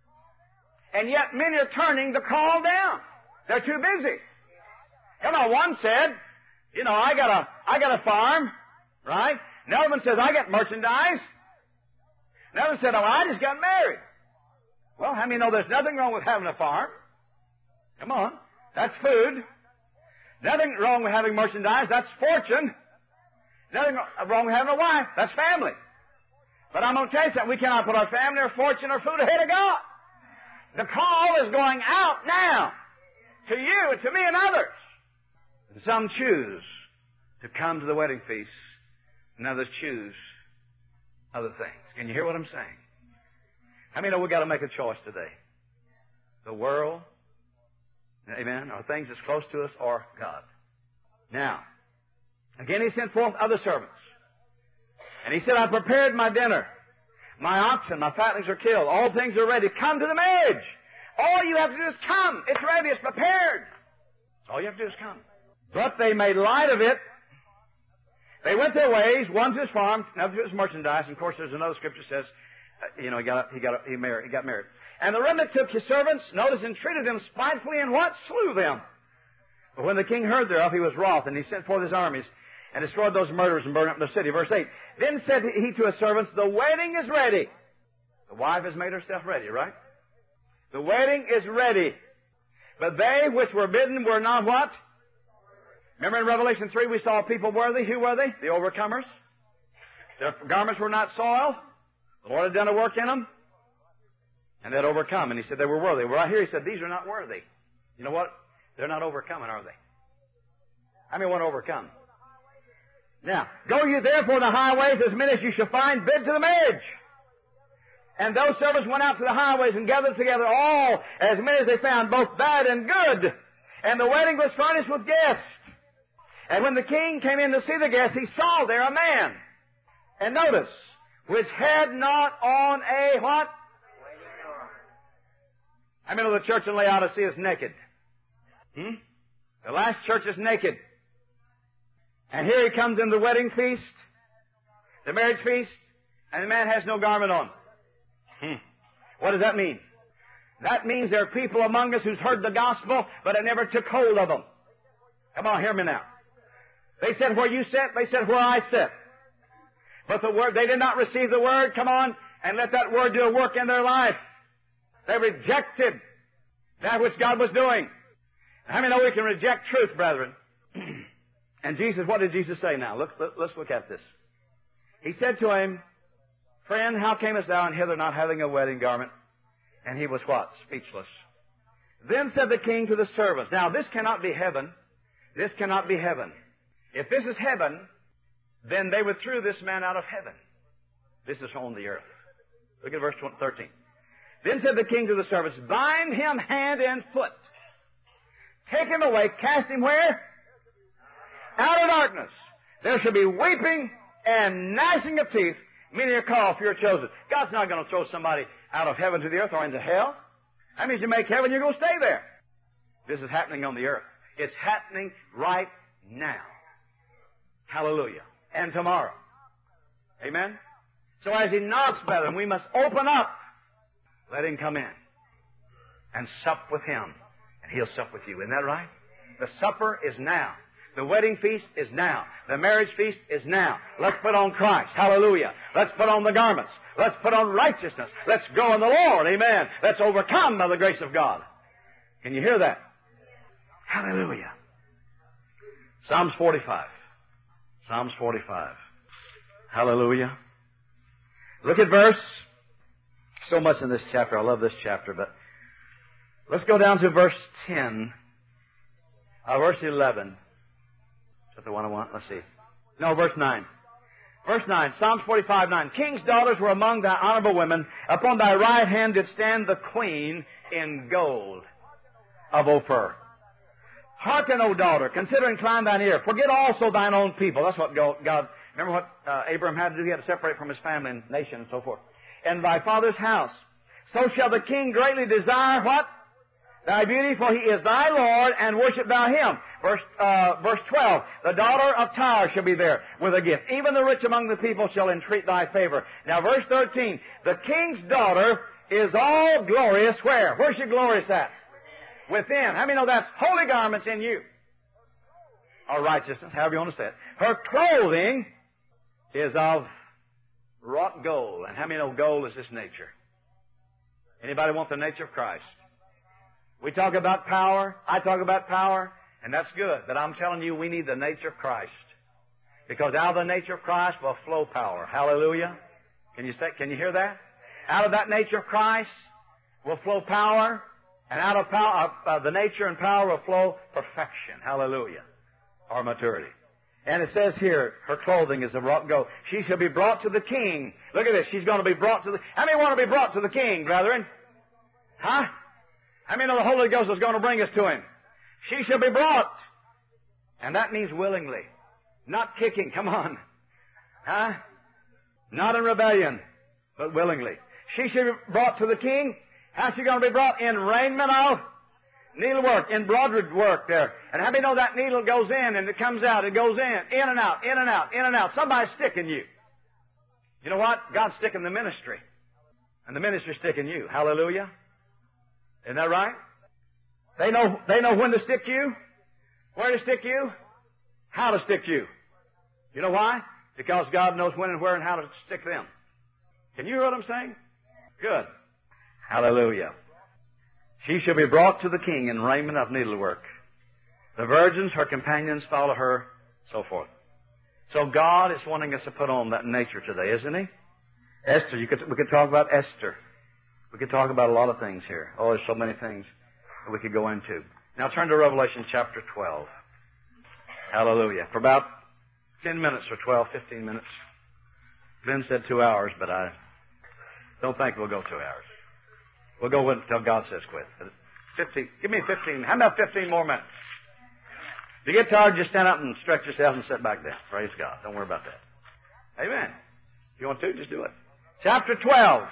And yet many are turning the call down. They're too busy. You know, one said, you know, I got a farm, right? Another one says, I got merchandise. Another one said, oh, I just got married. Well, how many know there's nothing wrong with having a farm? Come on. That's food. Nothing wrong with having merchandise. That's fortune. Nothing wrong with having a wife. That's family. But I'm going to tell you something. We cannot put our family or fortune or food ahead of God. The call is going out now to you and to me and others. And some choose to come to the wedding feast, and others choose other things. Can you hear what I'm saying? How many know we've got to make a choice today? The world, amen, or things that's close to us, or God. Now, again he sent forth other servants. And he said, I prepared my dinner. My oxen, my fatlings are killed. All things are ready. Come to the marriage. All you have to do is come. It's ready. It's prepared. All you have to do is come. But they made light of it. They went their ways. One to his farm, another to his merchandise. And of course, there's another scripture that says, he got married. And the remnant took his servants, notice, and treated them spitefully, and what? Slew them. But when the king heard thereof, he was wroth, and he sent forth his armies, and destroyed those murderers, and burned up the city. Verse 8. Then said he to his servants, the wedding is ready. The wife has made herself ready, right? The wedding is ready. But they which were bidden were not what? Remember in Revelation 3 we saw people worthy. Who were they? The overcomers. Their garments were not soiled. The Lord had done a work in them. And they'd overcome. And he said they were worthy. Well, right here he said, these are not worthy. You know what? They're not overcoming, are they? How many want to overcome? Now, go you therefore the highways, as many as you shall find, bid to the marriage. And those servants went out to the highways and gathered together all, as many as they found, both bad and good. And the wedding was furnished with guests. And when the king came in to see the guests, he saw there a man. And notice, which had not on a what? I mean, the church in Laodicea is naked. The last church is naked. And here he comes in the wedding feast, the marriage feast, and the man has no garment on. What does that mean? That means there are people among us who's heard the gospel, but it never took hold of them. Come on, hear me now. They said where you sit, they said where I sit. But the word, they did not receive the word. Come on, and let that word do a work in their life. They rejected that which God was doing. How many know we can reject truth, brethren? And Jesus, what did Jesus say now? Let's look at this. He said to him, friend, how camest thou in hither not having a wedding garment? And he was what? Speechless. Then said the king to the servants. Now, this cannot be heaven. This cannot be heaven. If this is heaven, then they withdrew this man out of heaven. This is on the earth. Look at verse 13. Then said the king to the servants, bind him hand and foot. Take him away, cast him where? Out of darkness. There shall be weeping and gnashing of teeth. Many are called, few are chosen. God's not going to throw somebody out of heaven to the earth or into hell. That means you make heaven, you're going to stay there. This is happening on the earth. It's happening right now. Hallelujah. And tomorrow. Amen? So as he knocks, brethren, we must open up. Let him come in and sup with him, and he'll sup with you. Isn't that right? The supper is now. The wedding feast is now. The marriage feast is now. Let's put on Christ. Hallelujah. Let's put on the garments. Let's put on righteousness. Let's go in the Lord. Amen. Let's overcome by the grace of God. Can you hear that? Hallelujah. Psalms 45. Psalms 45. Hallelujah. Look at verse. So much in this chapter. I love this chapter, but let's go down to verse 10. Verse 11. Is that the one I want? Let's see. No, verse 9. Verse 9, Psalms 45, 9. King's daughters were among thy honorable women. Upon thy right hand did stand the queen in gold of Ophir. Hearken, O daughter, consider and incline thine ear. Forget also thine own people. That's what God, remember what Abraham had to do? He had to separate from his family and nation and so forth. And thy father's house. So shall the king greatly desire what? thy beauty, for he is thy Lord, and worship thou him. Verse 12, the daughter of Tyre shall be there with a gift. Even the rich among the people shall entreat thy favor. Now verse 13, the king's daughter is all glorious where? Where's she glorious at? Within. How many know that's holy garments in you? Or righteousness, however you want to say it. Her clothing is of wrought gold. And how many know gold is this nature? Anybody want the nature of Christ? We talk about power. I talk about power. And that's good. But I'm telling you, we need the nature of Christ. Because out of the nature of Christ will flow power. Hallelujah. Can you hear that? Out of that nature of Christ will flow power. And out of power, the nature and power will flow perfection. Hallelujah. Or maturity. And it says here, her clothing is of wrought gold. She shall be brought to the king. Look at this. She's going to be brought to the... How many want to be brought to the king, brethren? Huh? How many know the Holy Ghost is going to bring us to him? She shall be brought. And that means willingly. Not kicking. Come on. Huh? Not in rebellion, but willingly. She shall be brought to the king. How's she going to be brought? In raiment of needlework, embroidered work there. And how many know that needle goes in and it comes out, it goes in and out, in and out, in and out. Somebody's sticking you. You know what? God's sticking the ministry. And the ministry's sticking you. Hallelujah. Isn't that right? They know when to stick you, where to stick you, how to stick you. You know why? Because God knows when and where and how to stick them. Can you hear what I'm saying? Good. Hallelujah. She shall be brought to the king in raiment of needlework. The virgins, her companions, follow her, so forth. So God is wanting us to put on that nature today, isn't He? Esther, we could talk about Esther. We could talk about a lot of things here. Oh, there's so many things that we could go into. Now turn to Revelation chapter 12. Hallelujah. For about 10 minutes or 12, 15 minutes. Ben said 2 hours, but I don't think we'll go 2 hours. We'll go until God says quit. 15. Give me 15. How about 15 more minutes? If you get tired, just stand up and stretch yourself and sit back down. Praise God. Don't worry about that. Amen. If you want to, just do it. Chapter 12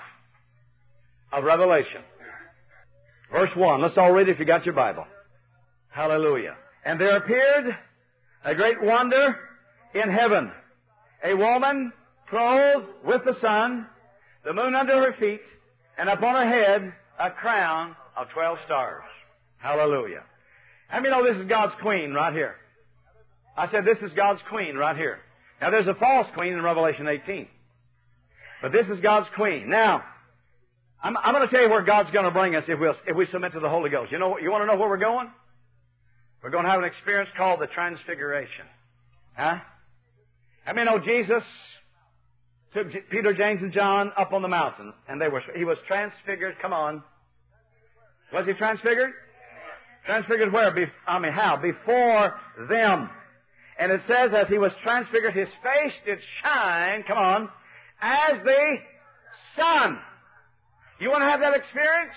of Revelation. Verse 1. Let's all read it if you got your Bible. Hallelujah. And there appeared a great wonder in heaven. A woman clothed with the sun, the moon under her feet, and upon her head a crown of 12 stars. Hallelujah. How many know this is God's queen right here? I said this is God's queen right here. Now there's a false queen in Revelation 18. But this is God's queen. Now, I'm going to tell you where God's going to bring us if we submit to the Holy Ghost. You want to know where we're going? We're going to have an experience called the Transfiguration. Huh? How many know Jesus took Peter, James, and John up on the mountain, and he was transfigured. Come on. Was he transfigured? Transfigured where? How? Before them. And it says, as he was transfigured, his face did shine, come on, as the sun. You want to have that experience?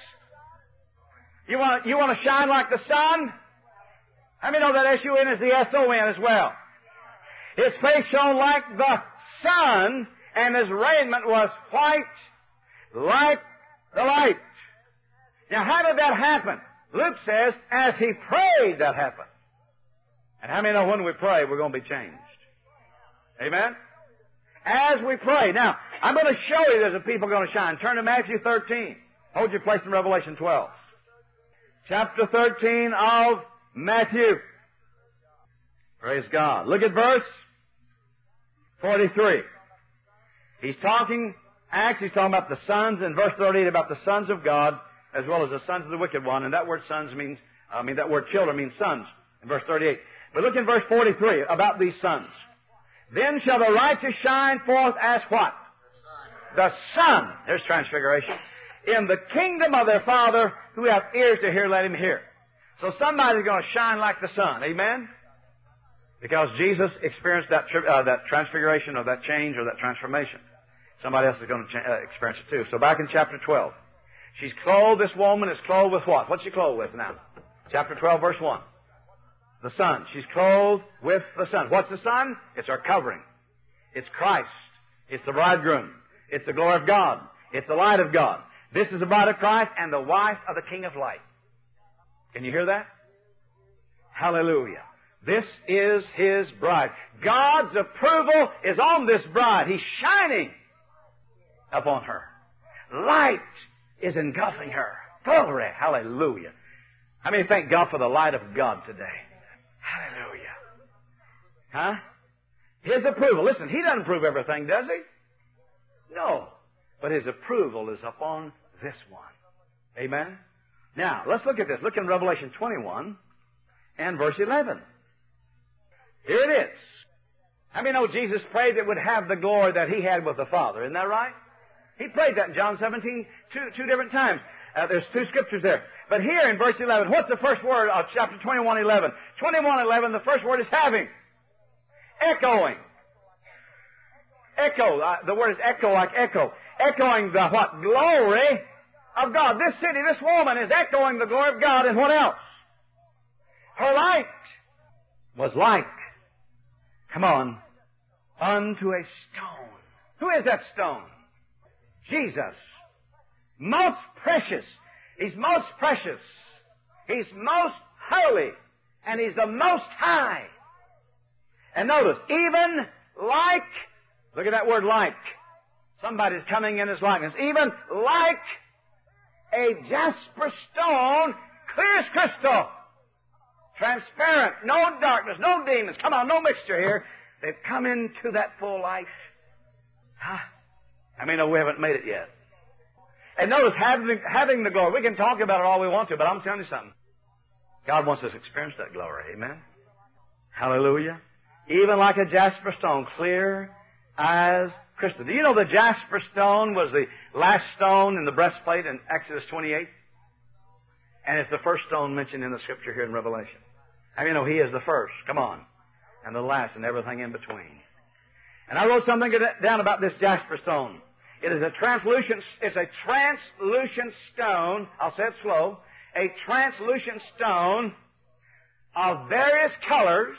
You want to shine like the sun? How many know that S-U-N is the S-O-N as well? His face shone like the sun, and his raiment was white like the light. Now, how did that happen? Luke says, as he prayed, that happened. And how many know when we pray, we're going to be changed? Amen? As we pray. Now, I'm going to show you there's a people going to shine. Turn to Matthew 13. Hold your place in Revelation 12. Chapter 13 of Matthew. Praise God. Look at verse 43. He's talking about the sons, in verse 38 about the sons of God, as well as the sons of the wicked one. And that word that word children means sons, in verse 38. But look in verse 43 about these sons. Then shall the righteous shine forth as what? The sun. There's transfiguration. In the kingdom of their Father, who hath ears to hear, let him hear. So somebody's going to shine like the sun. Amen? Because Jesus experienced that transfiguration or that change or that transformation. Somebody else is going to experience it too. So back in chapter 12. She's clothed, this woman is clothed with what? What's she clothed with now? Chapter 12, verse 1. The sun. She's clothed with the sun. What's the sun? It's our covering. It's Christ. It's the bridegroom. It's the glory of God. It's the light of God. This is the bride of Christ and the wife of the King of Light. Can you hear that? Hallelujah. This is His bride. God's approval is on this bride. He's shining upon her. Light is engulfing her. Glory. Hallelujah. How many thank God for the light of God today? Hallelujah. Huh? His approval. Listen, He doesn't approve everything, does He? No. But His approval is upon this one. Amen? Now, let's look at this. Look in Revelation 21 and verse 11. Here it is. How many know Jesus prayed that it would have the glory that He had with the Father? Isn't that right? He prayed that in John 17 two different times. There's two scriptures there. But here in verse 11, what's the first word of chapter 21:11? 21:11, the first word is having. Echoing. Echo. The word is echo, like echo. Echoing the what? Glory of God. This city, this woman is echoing the glory of God. And what else? Her light was like, come on, unto a stone. Who is that stone? Jesus. Most precious. He's most precious. He's most holy. And He's the most high. And notice, even like, look at that word like. Somebody's coming in His likeness. Even like a jasper stone, clear as crystal. Transparent. No darkness. No demons. Come on, no mixture here. They've come into that full light. Huh? I mean, no, we haven't made it yet. And notice, having the glory. We can talk about it all we want to, but I'm telling you something. God wants us to experience that glory. Amen? Hallelujah. Even like a jasper stone, clear as crystal. Do you know the jasper stone was the last stone in the breastplate in Exodus 28? And it's the first stone mentioned in the Scripture here in Revelation. I mean, He is the first. Come on. And the last and everything in between. And I wrote something down about this jasper stone. It is a translucent stone. I'll say it slow. A translucent stone of various colors.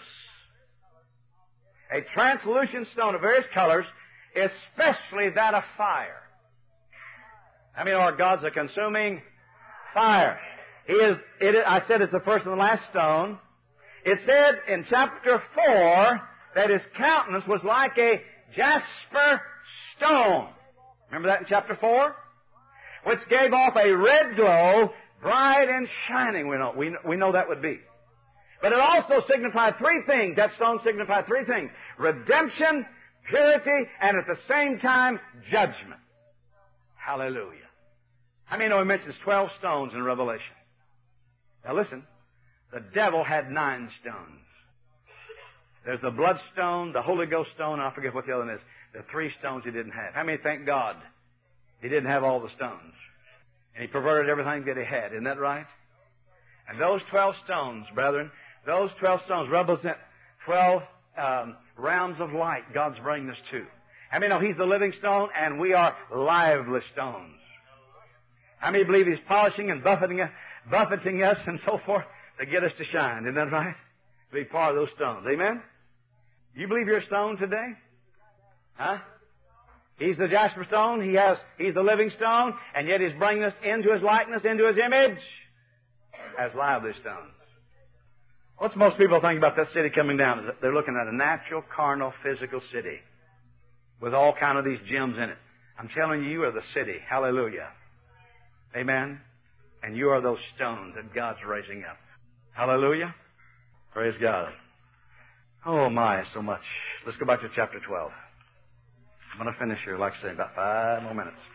A translucent stone of various colors, especially that of fire. I mean, our God's a consuming fire. I said it's the first and the last stone. It said in chapter 4 that His countenance was like a jasper stone. Remember that in chapter 4? Which gave off a red glow, bright and shining, we know that would be. But it also signified three things. That stone signified three things. Redemption, purity, and at the same time, judgment. Hallelujah. How many know He mentions 12 stones in Revelation? Now listen. The devil had 9 stones. There's the bloodstone, the Holy Ghost stone, and I forget what the other one is. The 3 stones he didn't have. How many thank God he didn't have all the stones? And he perverted everything that he had. Isn't that right? And those 12 stones, brethren, those 12 stones represent 12 realms of light God's bringing us to. How many know He's the living stone and we are lively stones? How many believe He's polishing and buffeting us and so forth to get us to shine? Isn't that right? To be part of those stones. Amen? You believe you're a stone today? Huh? He's the jasper stone. He's the living stone, and yet He's bringing us into His likeness, into His image, as lively stones. What's most people think about that city coming down? They're looking at a natural, carnal, physical city with all kind of these gems in it. I'm telling you, you are the city. Hallelujah. Amen? And you are those stones that God's raising up. Hallelujah. Praise God. Oh my, so much. Let's go back to chapter 12. I'm going to finish here, like I say, about 5 more minutes.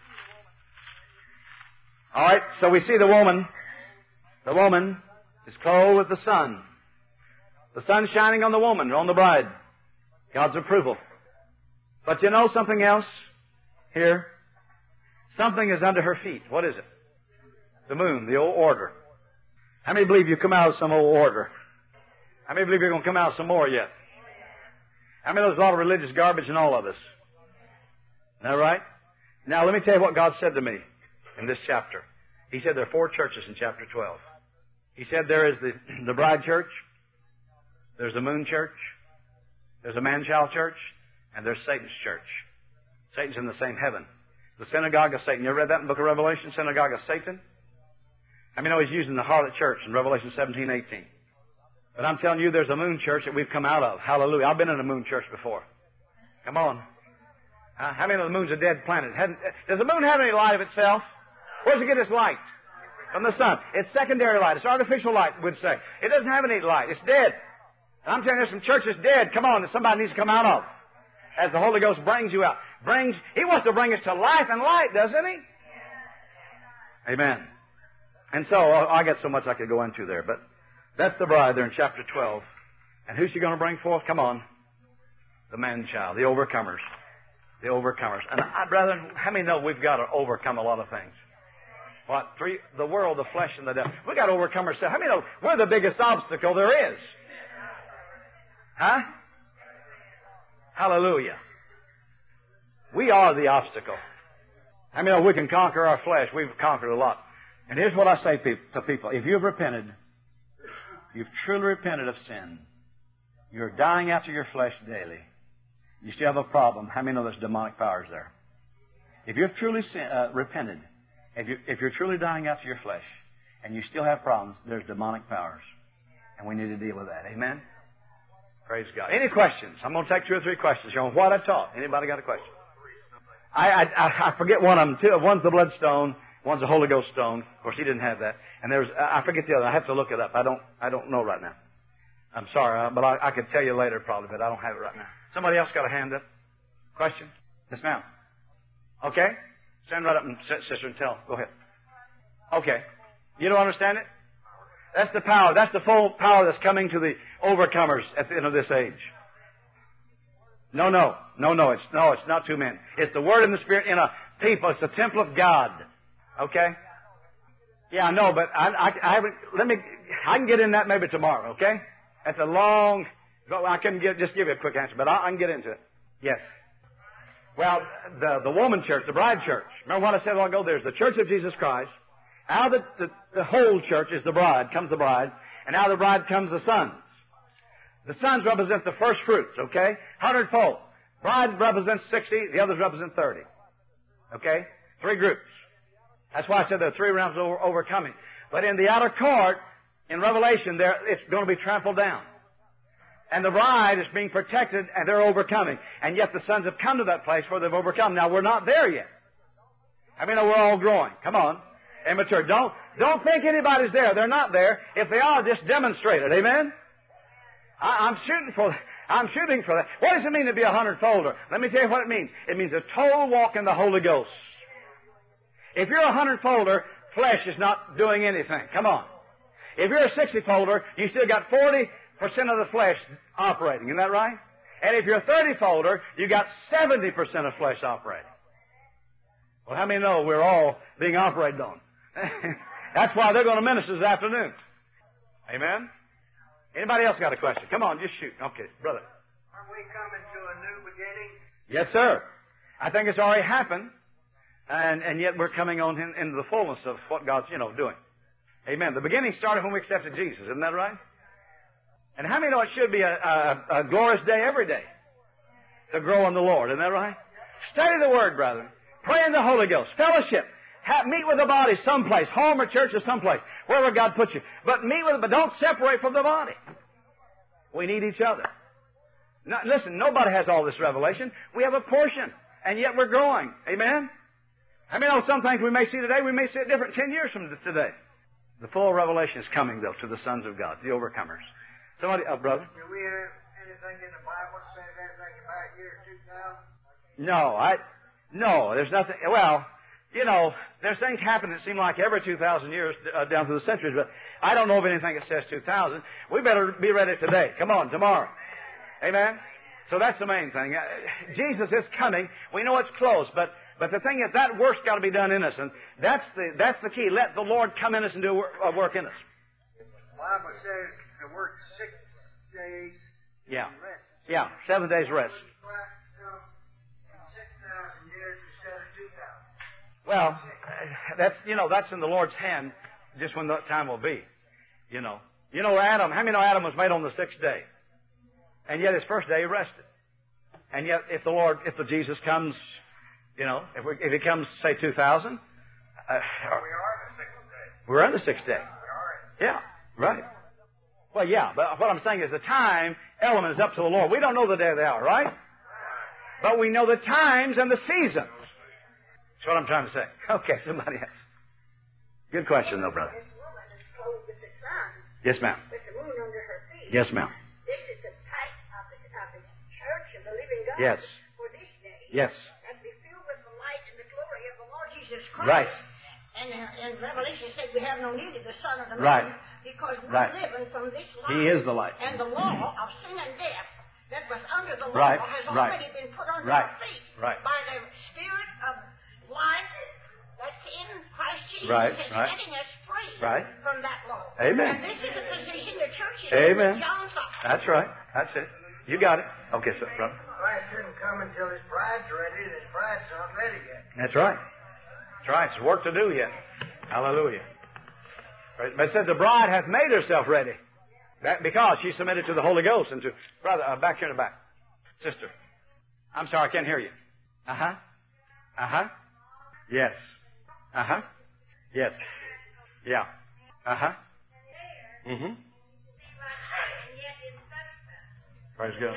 All right, so we see the woman. The woman is clothed with the sun. The sun shining on the woman, on the bride. God's approval. But you know something else here? Something is under her feet. What is it? The moon, the old order. How many believe you come out of some old order? How many believe you're going to come out of some more yet? How many there's a lot of religious garbage in all of us? Isn't that right? Now let me tell you what God said to me in this chapter. He said there are 4 churches in chapter 12. He said there is the bride church, there's the moon church, there's a man-child church, and there's Satan's church. Satan's in the same heaven. The synagogue of Satan. You ever read that in the book of Revelation? Synagogue of Satan? I mean, he's using the harlot church in Revelation 17:18. But I'm telling you, there's a moon church that we've come out of. Hallelujah. I've been in a moon church before. Come on. How many of the moon's a dead planet? Does the moon have any light of itself? Where does it get its light? From the sun. It's secondary light. It's artificial light, we'd say. It doesn't have any light. It's dead. And I'm telling you, there's some churches dead. Come on, that somebody needs to come out of. As the Holy Ghost brings you out. He wants to bring us to life and light, doesn't He? Amen. And so, I got so much I could go into there, but that's the bride there in chapter 12. And who's she going to bring forth? Come on. The man-child, the overcomers. The overcomers. And brethren, how many know we've got to overcome a lot of things? What? The world, the flesh, and the devil. We've got to overcome ourselves. How many know we're the biggest obstacle there is? Huh? Hallelujah. We are the obstacle. How many know we can conquer our flesh? We've conquered a lot. And here's what I say to people. If you've repented, you've truly repented of sin, you're dying after your flesh daily, you still have a problem. How many know there's demonic powers there? If you've truly repented, if you're truly dying after your flesh, and you still have problems, there's demonic powers. And we need to deal with that. Amen? Praise God. Any questions? I'm going to take 2 or 3 questions here on what I taught. Anybody got a question? I forget one of them, too. One's the bloodstone. One's the Holy Ghost stone. Of course, he didn't have that. And I forget the other. I have to look it up. I don't know right now. I'm sorry, but I could tell you later probably, but I don't have it right now. Somebody else got a hand up? Question? Yes, ma'am. Okay. Stand right up and sister and tell. Go ahead. Okay. You don't understand it? That's the power. That's the full power that's coming to the overcomers at the end of this age. No. It's not 2 men. It's the Word and the Spirit in a people. It's the temple of God. Okay? Yeah, I know, but I haven't. I can get in that maybe tomorrow. Okay? That's a long. I couldn't just give you a quick answer, but I can get into it. Yes. Well, the woman church, the bride church. Remember what I said a while ago? There's the Church of Jesus Christ. Out of the whole church is the bride, comes the bride, and out of the bride comes the sons. The sons represent the first fruits, okay? 100-fold. Bride represents 60, the others represent 30. Okay? 3 groups. That's why I said there are 3 rounds of overcoming. But in the outer court, in Revelation, it's going to be trampled down. And the bride is being protected, and they're overcoming. And yet the sons have come to that place where they've overcome. Now, we're not there yet. I mean, we're all growing. Come on. Immature. Don't think anybody's there. They're not there. If they are, just demonstrate it. Amen? I'm shooting for that. What does it mean to be a 100-folder? Let me tell you what it means. It means a total walk in the Holy Ghost. If you're a 100-folder, flesh is not doing anything. Come on. If you're a 60-folder, you still got 40% of the flesh operating. Isn't that right? And if you're a 30-folder, you got 70% of flesh operating. Well, how many know we're all being operated on? That's why they're going to minister this afternoon. Amen? Anybody else got a question? Come on, just shoot. Okay, brother. Are we coming to a new beginning? Yes, sir. I think it's already happened. And yet we're coming on into the fullness of what God's, doing. Amen. The beginning started when we accepted Jesus. Isn't that right? And how many know it should be a glorious day every day to grow in the Lord? Isn't that right? Study the Word, brethren. Pray in the Holy Ghost. Fellowship. Meet with the body someplace. Home or church or someplace. Wherever God puts you. But but don't separate from the body. We need each other. Now, listen, nobody has all this revelation. We have a portion. And yet we're growing. Amen? I mean, some things we may see today, we may see it different 10 years from today. The full revelation is coming, though, to the sons of God, the overcomers. Somebody, brother? Do we have anything in the Bible that says anything about year 2000? No, there's nothing. Well, there's things happen that seem like every 2,000 years down through the centuries, but I don't know of anything that says 2,000. We better be ready today. Come on, tomorrow. Amen? So that's the main thing. Jesus is coming. We know it's close, but the thing is, that work's got to be done in us, and that's the key. Let the Lord come in us and do a work in us. The Bible says to work 6 days Yeah. and rest. Yeah, 7 days rest. 6,000 years instead of 2,000. Well, that's in the Lord's hand, just when that time will be. Adam. How many know Adam was made on the 6th day, and yet his first day he rested. And yet, if Jesus comes, if he comes, say 2,000. We are the 6th day. We're on the sixth day. Yeah, right. Well, yeah, but what I'm saying is the time element is up to the Lord. We don't know the day or the hour, right? But we know the times and the seasons. That's what I'm trying to say. Okay, somebody else. Good question, though, brother. This woman is clothed with the sun. Yes, ma'am. With the moon under her feet. Yes, ma'am. This is the type of the church of the living God. Yes. For this day. Yes. And be filled with the light and the glory of the Lord Jesus Christ. Right. And in Revelation said we have no need of the sun or the moon. Right. Because we're Right. living from this light. He is the light. And the law of sin and death that was under the law Right. has Right. already been put under Right. our feet. Right. By the Spirit of life that's in Christ Jesus. Right. Is Right. setting us free Right. from that law. Amen. And this is the position the church is Amen. in. John saw. That's right. That's it. You got it. Okay, so, brother. Christ didn't come until his bride's ready, and his bride's not ready yet. That's right. That's right. It's work to do yet. Hallelujah. But it says the bride hath made herself ready. That because she submitted to the Holy Ghost and to... Brother, back here in the back. Sister. I'm sorry, I can't hear you. Uh-huh. Uh-huh. Yes. Uh-huh. Yes. Yeah. Uh-huh. Mm-hmm. Praise God.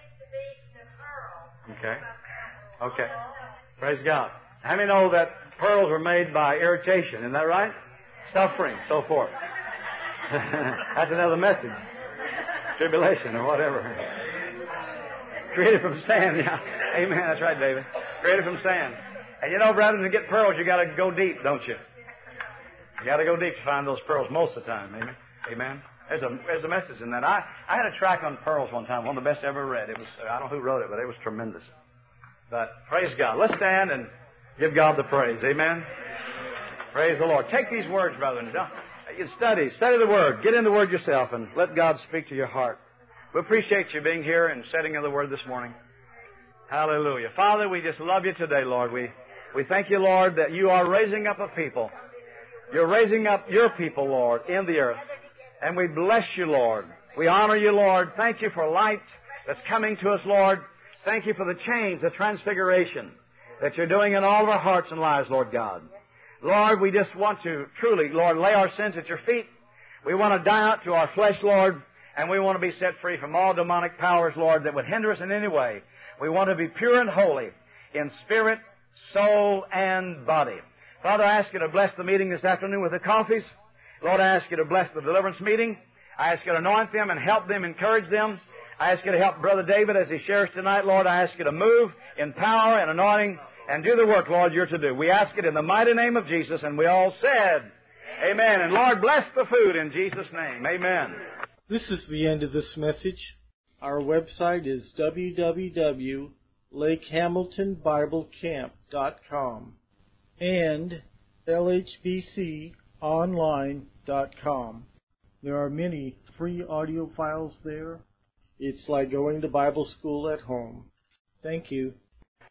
Okay. Okay. Praise God. How many know that pearls were made by irritation? Isn't that right? Suffering, so forth. That's another message. Tribulation or whatever. Created from sand, yeah. Amen. That's right, David. Created from sand. And you know, brothers, to get pearls, you got to go deep, don't you? You got to go deep to find those pearls most of the time. Amen. Amen. There's a message in that. I had a track on pearls one time, one of the best I ever read. It was, I don't know who wrote it, but it was tremendous. But praise God. Let's stand and give God the praise. Amen. Praise the Lord. Take these words, brethren. You study the Word. Get in the Word yourself and let God speak to your heart. We appreciate you being here and setting in the Word this morning. Hallelujah. Father, we just love you today, Lord. We thank you, Lord, that you are raising up a people. You're raising up your people, Lord, in the earth. And we bless you, Lord. We honor you, Lord. Thank you for light that's coming to us, Lord. Thank you for the change, the transfiguration that you're doing in all of our hearts and lives, Lord God. Lord, we just want to truly, Lord, lay our sins at your feet. We want to die out to our flesh, Lord, and we want to be set free from all demonic powers, Lord, that would hinder us in any way. We want to be pure and holy in spirit, soul, and body. Father, I ask you to bless the meeting this afternoon with the coffees. Lord, I ask you to bless the deliverance meeting. I ask you to anoint them and help them, encourage them. I ask you to help Brother David as he shares tonight, Lord. I ask you to move in power and anointing and do the work, Lord, you're to do. We ask it in the mighty name of Jesus, and we all said, amen. And Lord, bless the food in Jesus' name. Amen. This is the end of this message. Our website is www.lakehamiltonbiblecamp.com and lhbconline.com. There are many free audio files there. It's like going to Bible school at home. Thank you.